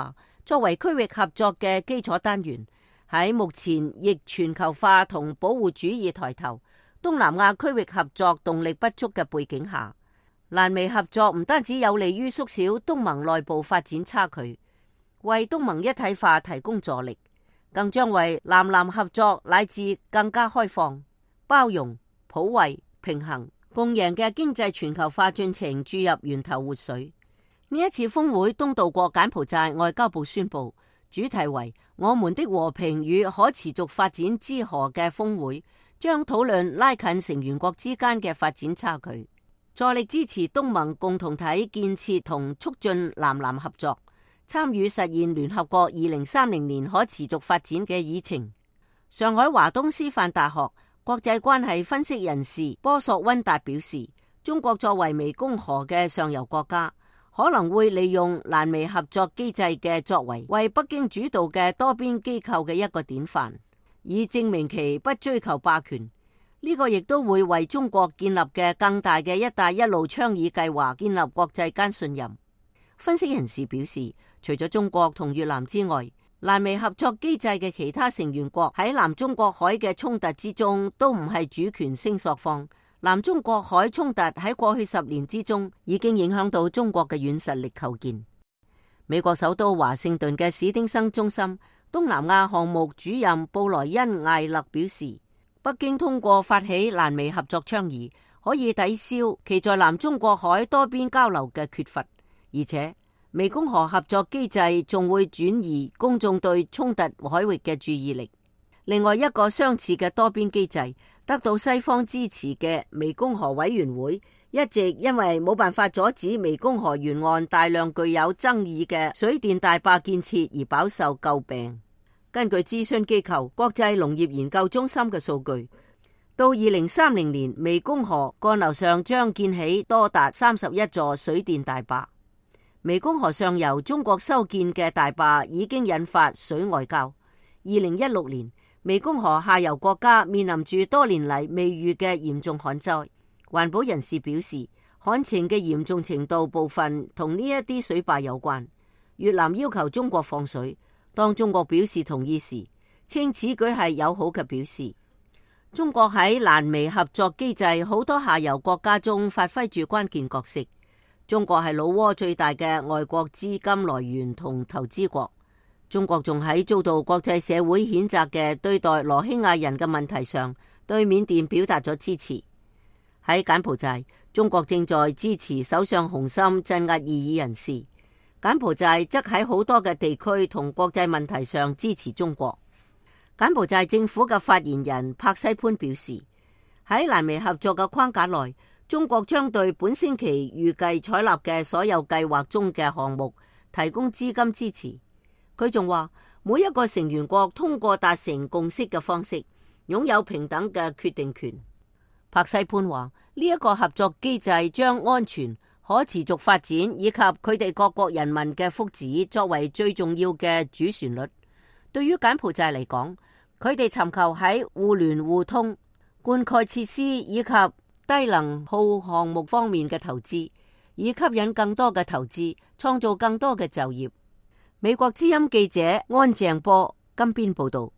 作為區域合作嘅基礎單元。喺目前逆全球化同保護主義抬頭、東南亞區域合作動力不足嘅背景下，瀾美合作唔單止有利於縮小東盟內部發展差距，為東盟一體化提供助力，更將為南南合作乃至更加開放、包容、普惠、平衡、共贏嘅經濟全球化進程注入源頭活水。呢一次峰會，東道國柬埔寨外交部宣布，主題為我們的和平與可持續發展之河嘅峰會，將討論拉近成員國之間嘅發展差距，助力支持東盟共同體建設同促進南南合作，參與實現聯合國2030年可持續發展嘅議程。上海華東師範大學國際關係分析人士波索溫達表示，中國作為湄公河嘅上游國家，可能會利用瀾美合作機制嘅作為，為北京主導嘅多邊機構嘅一個典範，以證明其不追求霸權。呢個亦都會為中國建立嘅更大嘅一帶一路倡議計劃建立國際間信任。分析人士表示，除咗中國同越南之外，瀾美合作機制嘅其他成員國喺南中國海嘅衝突之中都唔係主權聲索方。南中國海衝突喺過去10年之中已經影響到中國嘅軟實力構建。美國首都華盛頓嘅史丁生中心東南亞項目主任布萊恩艾勒表示，北京通過發起瀾美合作倡議，可以抵消其在南中國海多邊交流嘅缺乏，而且湄公河合作機制仲會轉移公眾對衝突海域嘅注意力。另外一個相似嘅多邊機制，得到西方支持嘅湄公河委員會，一直因為冇辦法阻止湄公河沿岸大量具有爭議嘅水電大壩建設而飽受詬病。根據諮詢機構國際農業研究中心嘅數據，到2030年，湄公河幹流上將建起多達31座水電大壩。湄公河上游中國修建嘅大壩已經引發水外交。2016年，湄公河下游國家面臨住多年嚟未遇嘅嚴重旱災。環保人士表示，旱情嘅嚴重程度部分同呢一啲水壩有關。越南要求中國放水，當中國表示同意時，稱此舉係友好嘅表示。中國喺瀾美合作機制好多下游國家中發揮住關鍵角色。中國係老撾最大嘅外國資金來源同投資國。中國仲喺遭到國際社會譴責嘅對待羅興亞人嘅問題上，對緬甸表達咗支持。喺柬埔寨，中國正在支持首相洪森鎮壓異議人士。柬埔寨則喺好多嘅地區同國際問題上支持中國。柬埔寨政府嘅發言人帕西潘表示，喺瀾美合作嘅框架內，中國將對本星期預計採納嘅所有計劃中嘅項目提供資金支持。佢仲話，每一個成員國通過達成共識嘅方式，擁有平等嘅決定權。帕西潘話，呢一個合作機制將安全、可持續發展以及佢哋各國人民嘅福祉作為最重要嘅主旋律。對於柬埔寨嚟講，佢哋尋求喺互聯互通、灌溉設施以及低能耗項目方面嘅投資，以吸引更多嘅投資，創造更多嘅就業。美國之音記者安鄭波金邊報道。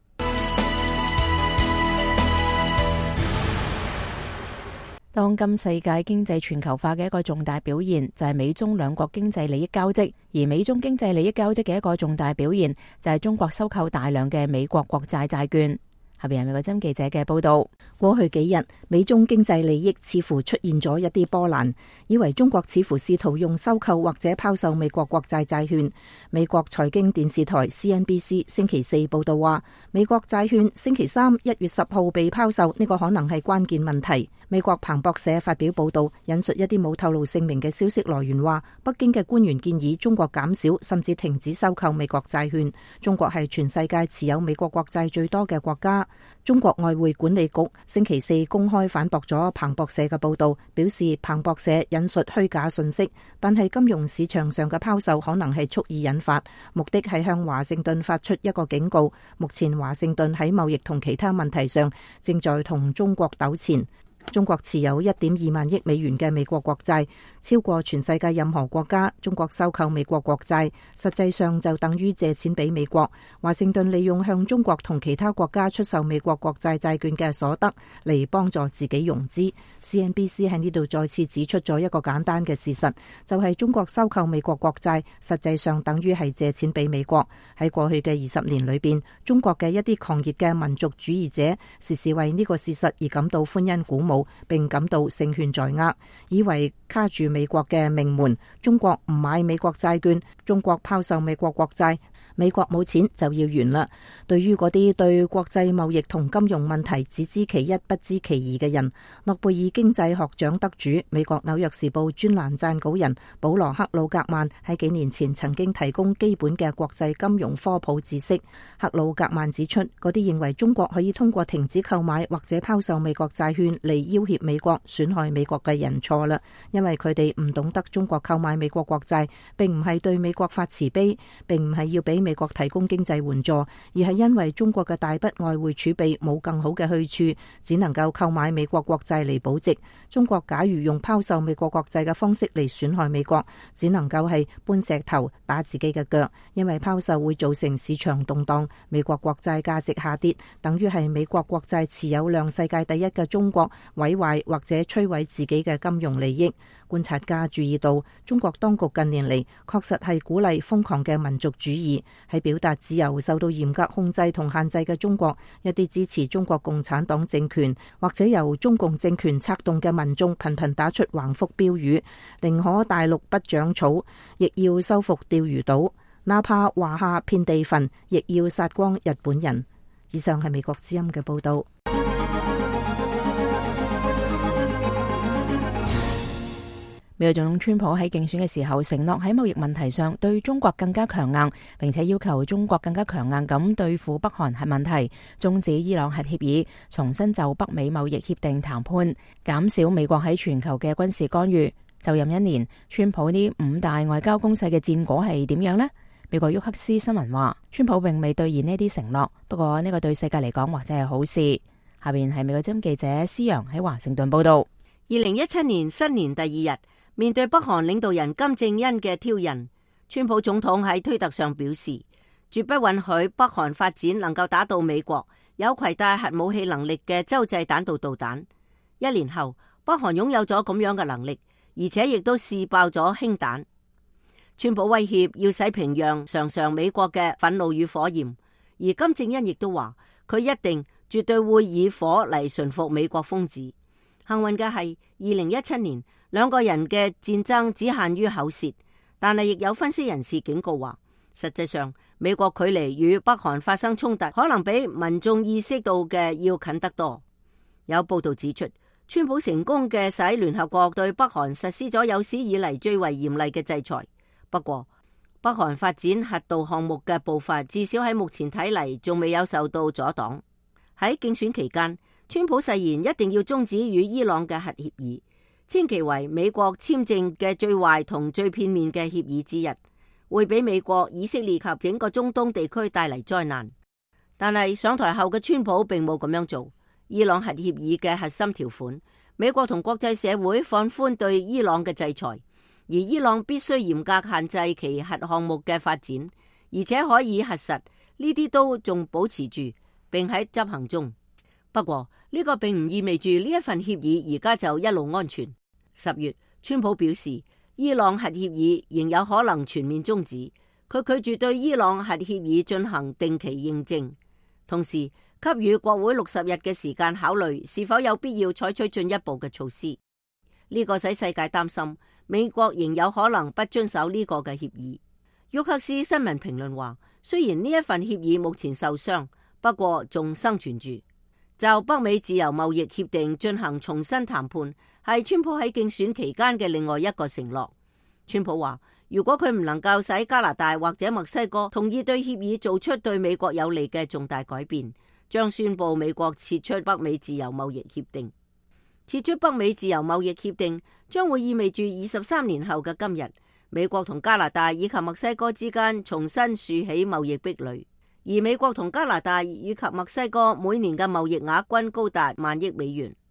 當今世界經濟全球化嘅一個重大表現就係美中兩國經濟利益交織，而美中經濟利益交織嘅一個重大表現就係中國收購大量嘅美國國債債券。下邊係美國之音記者嘅報道。 過去幾日，美中經濟利益似乎出現咗一啲波瀾，以為中國似乎試圖用收購或者拋售美國國債債券。美國財經電視台 CNBC 星期四報道話，美國債券星期三1月10號被拋售，呢個可能係關鍵問題。美國彭博社發表報道，引述一啲冇透露姓名嘅消息來源話，北京嘅官員建議中國減少甚至停止收購美國債券。中國係全世界持有美國國債最多嘅國家。中國外匯管理局星期四公開反駁咗彭博社嘅報道，表示彭博社引述虛假信息，但係金融市場上嘅拋售可能係蓄意引發，目的係向華盛頓發出一個警告。目前華盛頓喺貿易同其他問題上正在同中國糾纏。 中國持有1.2萬億美元嘅美國國債，超過全世界任何國家。中國收購美國國債，實際上就等於借錢俾美國。華盛頓利用向中國同其他國家出售美國國債債券嘅所得嚟幫助自己融資。CNBC 喺呢度再次指出咗一個簡單嘅事實，就係中國收購美國國債，實際上等於係借錢俾美國。喺過去嘅20年裏邊，中國嘅一啲狂熱嘅民族主義者時時為呢個事實而感到歡欣鼓舞，並感到勝券在握，以為卡住美國嘅命門。中國唔買美國債券，中國拋售美國國債，美國冇錢就要完啦。對於嗰啲對國際貿易同金融問題只知其一不知其二嘅人，諾貝爾經濟學獎得主、美國紐約時報專欄撰稿人保羅克魯格曼喺幾年前曾經提供基本嘅國際金融科普知識。克魯格曼指出，嗰啲認為中國可以通過停止購買或者拋售美國債券嚟要挾美國、損害美國嘅人錯啦，因為佢哋唔懂得中國購買美國國債並唔係對美國發慈悲，並唔係要俾美國提供經濟援助，而係因為中國嘅大筆外匯儲備冇更好嘅去處，只能夠購買美國國債嚟保值。中國假如用拋售美國國債嘅方式嚟損害美國，只能夠係搬石頭打自己嘅腳，因為拋售會造成市場動盪，美國國債價值下跌，等於係美國國債持有量世界第一嘅中國毀壞或者摧毀自己嘅金融利益。觀察家注意到，中國當局近年嚟確實係鼓勵瘋狂嘅民族主義，喺表達自由受到嚴格控制同限制嘅中國，一啲支持中國共產黨政權或者由中共政權策動嘅民眾頻頻打出橫幅標語，寧可大陸不長草，亦要收復釣魚島，哪怕華夏遍地墳，亦要殺光日本人。以上係美國之音嘅報道。 美國總統川普喺競選嘅時候承諾喺貿易問題上對中國更加強硬，並且要求中國更加強硬咁對付北韓核問題，終止伊朗核協議，重新就北美貿易協定談判，減少美國喺全球嘅軍事干預。就任一年，川普呢5大外交攻勢嘅戰果係點樣呢？美國沃克斯新聞話，川普並未兌現呢啲承諾，不過呢個對世界嚟講或者係好事。下邊係美國之音記者施洋喺華盛頓報道。 2017年新年第2日，面對北韓領導人金正恩嘅挑釁，川普總統喺推特上表示，絕不允許北韓發展能夠打到美國有攜帶核武器能力嘅洲際彈道導彈。1年後，北韓擁有咗咁樣嘅能力，而且亦都試爆咗氫彈。川普威脅要使平壤嘗嘗美國嘅憤怒與火焰，而金正恩亦都話佢一定絕對會以火嚟馴服美國瘋子。幸運嘅係2017年兩個人嘅戰爭只限於口舌，但係亦有分析人士警告話，實際上美國距離與北韓發生衝突可能比民眾意識到嘅要近得多。有報道指出，川普成功嘅使聯合國對北韓實施咗有史以嚟最為嚴厲嘅制裁。不過北韓發展核導項目嘅步伐至少喺目前睇嚟仲未有受到阻擋。喺競選期間，川普誓言一定要終止與伊朗嘅核協議，稱其為美國簽訂嘅最壞同最片面嘅協議之一，會俾美國、以色列及整個中東地區帶嚟災難。但係上台後嘅川普並冇咁樣做。伊朗核協議嘅核心條款，美國同國際社會放寬對伊朗嘅制裁，而伊朗必須嚴格限制其核項目嘅發展，而且可以核實，呢啲都仲保持住並喺執行中。不過呢個並唔意味住呢一份協議而家就一路安全。10月，川普表示伊朗核協議仍有可能全面終止，佢拒絕對伊朗核協議進行定期認證，同時給予國會60日嘅時間考慮是否有必要採取進一步嘅措施。呢個使世界擔心美國仍有可能不遵守呢個嘅協議。沃克斯新聞評論話，雖然呢一份協議目前受傷，不過仲生存住。就北美自由貿易協定進行重新談判，係川普喺競選期間嘅另外一個承諾。川普話，如果佢唔能夠使加拿大或者墨西哥同意對協議做出對美國有利嘅重大改變，將宣布美國撤出北美自由貿易協定。撤出北美自由貿易協定將會意味住23年後嘅今日，美國同加拿大以及墨西哥之間重新豎起貿易壁壘。而美國同加拿大以及墨西哥每年嘅貿易額均高達1萬億美元。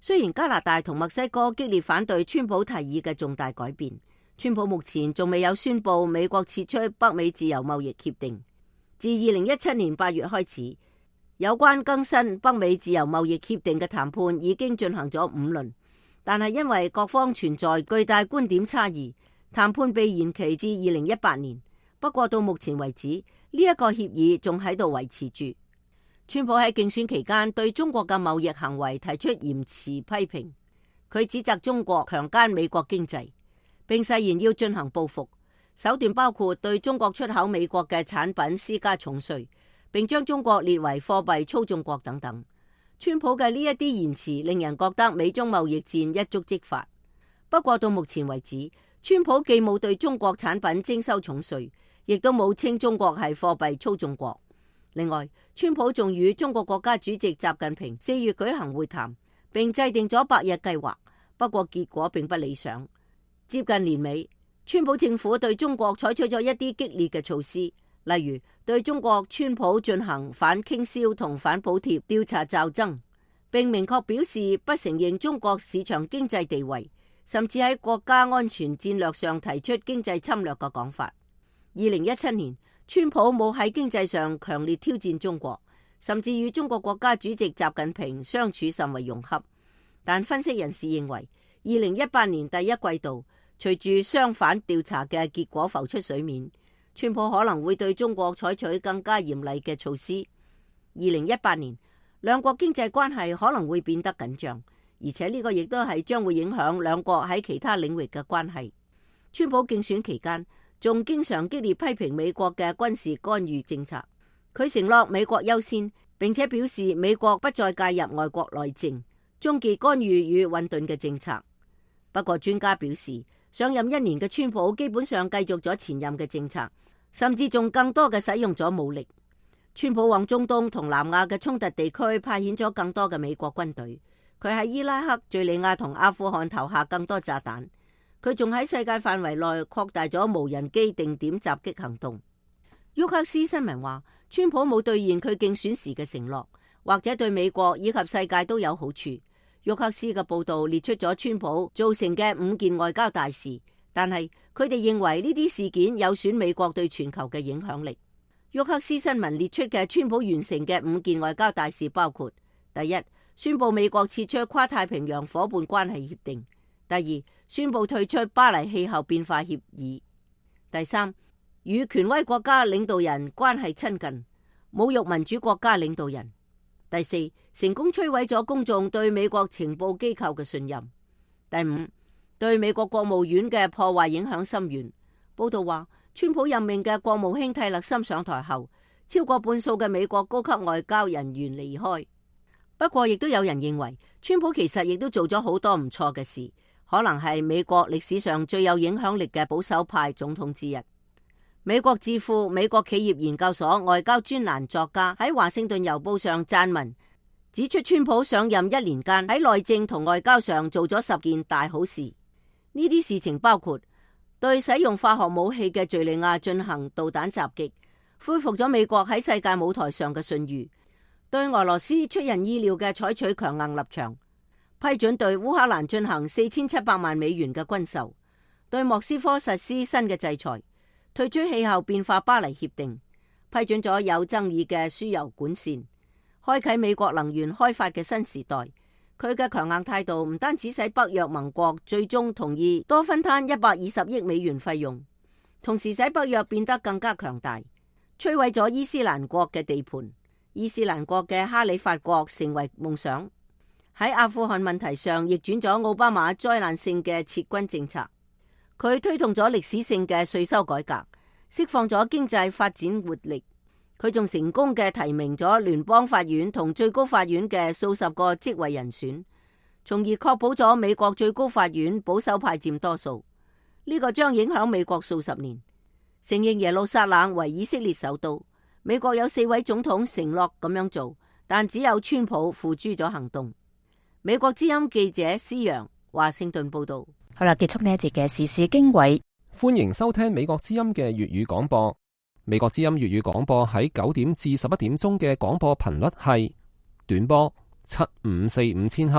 雖然加拿大同墨西哥激烈反對川普提議嘅重大改變，川普目前仲未有宣布美國撤出北美自由貿易協定。自2017年8月開始，有關更新北美自由貿易協定嘅談判已經進行咗5輪，但係因為各方存在巨大觀點差異，談判被延期至2018年。不過到目前為止，呢一個協議仲喺度維持住。川普喺競選期間對中國嘅貿易行為提出嚴詞批評，佢指責中國強姦美國經濟，並誓言要進行報復，手段包括對中國出口美國嘅產品施加重稅，並將中國列為貨幣操縱國等等。川普嘅呢一啲言辭令人覺得美中貿易戰一觸即發。不過到目前為止，川普既冇對中國產品徵收重稅，亦都冇稱中國係貨幣操縱國。另外，川普仲與中國國家主席習近平4月舉行會談，並制定咗100日計劃，不過結果並不理想。接近年尾，川普政府對中國採取咗一啲激烈嘅措施，例如對中國川普進行反傾銷同反補貼調查驟增，並明確表示不承認中國市場經濟地位，甚至喺國家安全戰略上提出經濟侵略嘅講法。2017年，川普冇喺經濟上強烈挑戰中國，甚至與中國國家主席習近平相處甚為融洽。但分析人士認為，2018年第一季度，隨住相反調查嘅結果浮出水面，川普可能會對中國採取更加嚴厲嘅措施。2018年，兩國經濟關係可能會變得緊張，而且呢個亦都係將會影響兩國喺其他領域嘅關係。川普競選期間仲經常激烈批評美國嘅軍事干預政策，佢承諾美國優先，並且表示美國不再介入外國內政，終結干預與混沌嘅政策。不過專家表示，上任1年嘅川普基本上繼續咗前任嘅政策，甚至仲更多嘅使用咗武力。川普往中東同南亞嘅衝突地區派遣咗更多嘅美國軍隊，佢喺伊拉克、敘利亞同阿富汗投下更多炸彈。佢仲喺世界範圍內擴大咗無人機定點襲擊行動。沃克斯新聞話，川普冇兌現佢競選時嘅承諾，或者對美國以及世界都有好處。沃克斯嘅報導列出咗川普造成嘅5件外交大事，但係佢哋認為呢啲事件有損美國對全球嘅影響力。沃克斯新聞列出嘅川普完成嘅5件外交大事包括：第一，宣布美國撤出跨太平洋夥伴關係協定；第二，宣布退出巴黎氣候變化協議；第三，與權威國家領導人關係親近，侮辱民主國家領導人；第四，成功摧毀咗公眾對美國情報機構嘅信任；第五，對美國國務院嘅破壞影響深遠。報道話，川普任命嘅國務卿蒂勒森上台後，超過半數嘅美國高級外交人員離開。不過亦都有人認為，川普其實亦都做咗好多唔錯嘅事，可能係美國歷史上最有影響力嘅保守派總統之一。美國智庫美國企業研究所外交專欄作家喺華盛頓郵報上撰文，指出川普上任1年間喺內政同外交上做咗10件大好事。呢啲事情包括對使用化學武器嘅敘利亞進行導彈襲擊，恢復咗美國喺世界舞台上嘅信譽；對俄羅斯出人意料嘅採取強硬立場，批准對烏克蘭進行4700萬美元嘅軍售；對莫斯科實施新嘅制裁；退出氣候變化巴黎協定；批准咗有爭議嘅輸油管線；開啟美國能源開發嘅新時代。佢嘅強硬態度唔單止使北約盟國最終同意多分攤120億美元費用，同時使北約變得更加強大，摧毀咗伊斯蘭國嘅地盤，伊斯蘭國嘅哈里發國成為夢想。喺阿富汗問題上逆轉咗奧巴馬災難性嘅撤軍政策，佢推動咗歷史性嘅稅收改革，釋放咗經濟發展活力。佢仲成功嘅提名咗聯邦法院同最高法院嘅數十個職位人選，從而確保咗美國最高法院保守派佔多數。呢個將影響美國數十年。承認耶路撒冷為以色列首都，美國有4位總統承諾咁樣做，但只有川普付諸咗行動。美國之音記者施陽華盛頓報道。 好啦，結束呢一節嘅時事經緯。 歡迎收聽美國之音嘅粵語廣播。美國之音粵語廣播喺9點至11點鐘嘅廣播頻率係短波7545千赫，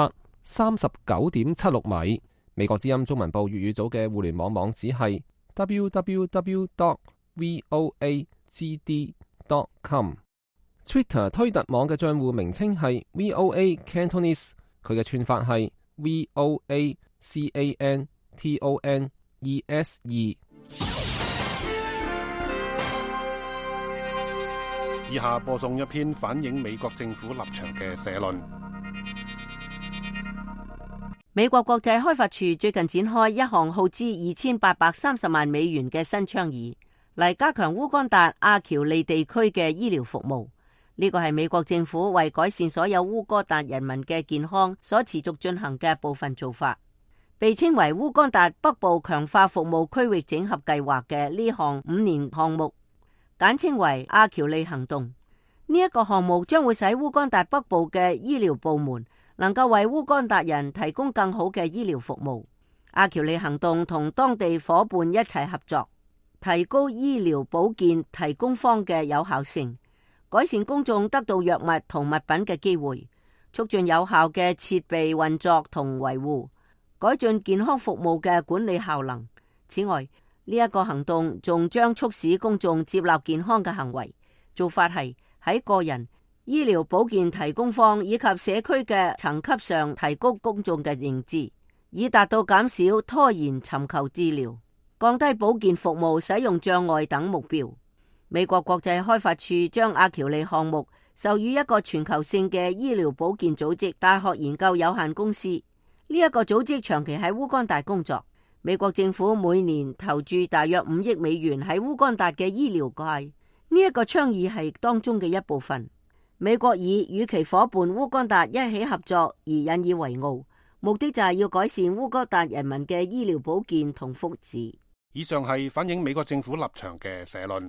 39.76米。美國之音中文部粵語組嘅互聯網網址係 www.voagd.com。Twitter 推特網嘅帳戶名稱係 VOA Cantonese， 佢嘅串法係 VOACANTONESE。 以下播送一篇反映美國政府立場嘅社論。 美國國際開發署最近展開一項耗資2830萬美元嘅新倡議，嚟加強烏干達阿喬利地區嘅醫療服務。呢個係美國政府為改善所有烏干達人民嘅健康所持續進行嘅部分做法。被稱為烏干達北部強化服務區域整合計劃嘅呢項5年項目，簡稱為阿喬利行動。呢一個項目將會使烏干達北部嘅醫療部門能夠為烏干達人提供更好嘅醫療服務。阿喬利行動同當地夥伴一齊合作，提高醫療保健提供方嘅有效性，改善公眾得到藥物同物品嘅機會，促進有效嘅設備運作同維護，改進健康服務嘅管理效能。此外，呢一個行動仲將促使公眾接納健康嘅行為，做法係喺個人、醫療保健提供方以及社區嘅層級上提高公眾嘅認知，以達到減少拖延尋求治療、降低保健服務使用障礙等目標。美國國際開發署將阿喬利項目授予一個全球性嘅醫療保健組織大學研究有限公司。呢一個組織長期喺烏干達工作。美國政府每年投注大約5億美元喺烏干達嘅醫療界。呢一個倡議係當中嘅一部分。美國以與其夥伴烏干達一起合作而引以為傲，目的就係要改善烏干達人民嘅醫療保健同福祉。 以上係反映美國政府立場嘅社論。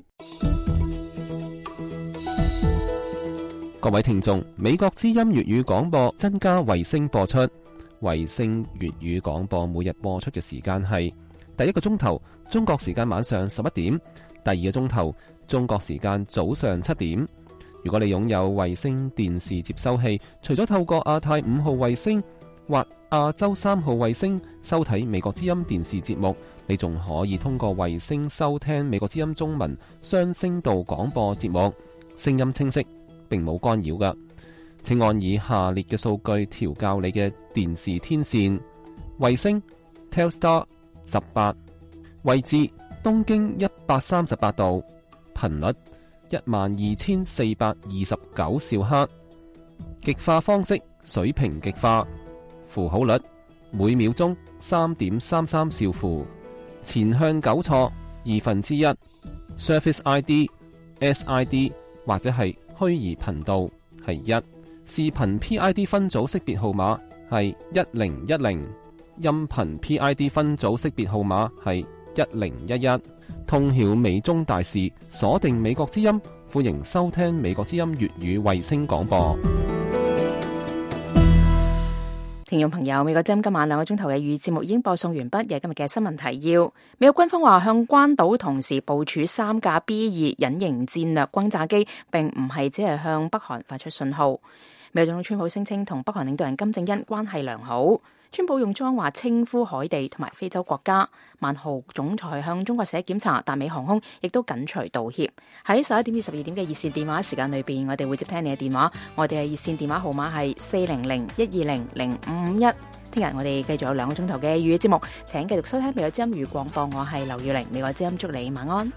各位聽眾，美國之音粵語廣播增加衛星播出。衛星粵語廣播每日播出嘅時間係第一個鐘頭中國時間晚上11點，第二個鐘頭中國時間早上7點。如果你擁有衛星電視接收器，除咗透過亞太5號衛星或亞洲3號衛星收睇美國之音電視節目，你仲可以通過衛星收聽美國之音中文雙聲道廣播節目，聲音清晰，並冇干擾㗎。請按以下列嘅數據調校你嘅電視天線：衛星 Telstar 18，位置東經138度，頻率12429兆赫，極化方式水平極化，符號率每秒鐘3.33兆符，前向糾錯1/2， Surface ID SID 或者係虛擬頻道係1，視頻 PID 分組識別號碼係1010，音頻 PID 分組識別號碼係1011。通曉美中大事，鎖定美國之音，歡迎收聽美國之音粵語衛星廣播。 聽眾朋友，美國之音今晚2個鐘頭嘅粵語節目已經播送完畢，嘅今日嘅新聞提要：美國軍方話向關島同時部署3架 B2 隱形戰略轟炸機，並唔係只係向北韓發出信號。美國總統川普聲稱同北韓領導人金正恩關係良好。川普用髒話稱呼海地同埋非洲國家。萬豪總裁向中國社檢查，達美航空亦都緊隨道歉。喺11點至12點嘅熱線電話時間裏邊，我哋會接聽你嘅電話。我哋嘅熱線電話號碼係400-120-0551。聽日我哋繼續有2個鐘頭嘅粵語節目，請繼續收聽美國之音粵語廣播。我係劉玉玲，美國之音祝你晚安。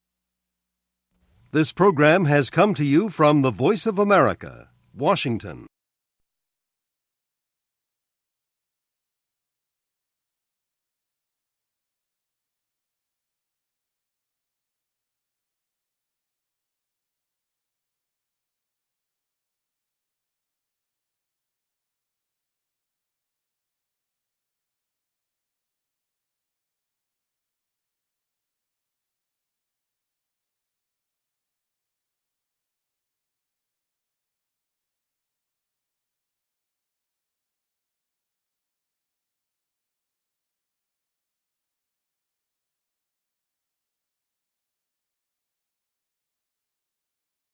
This program has come to you from the Voice of America, Washington.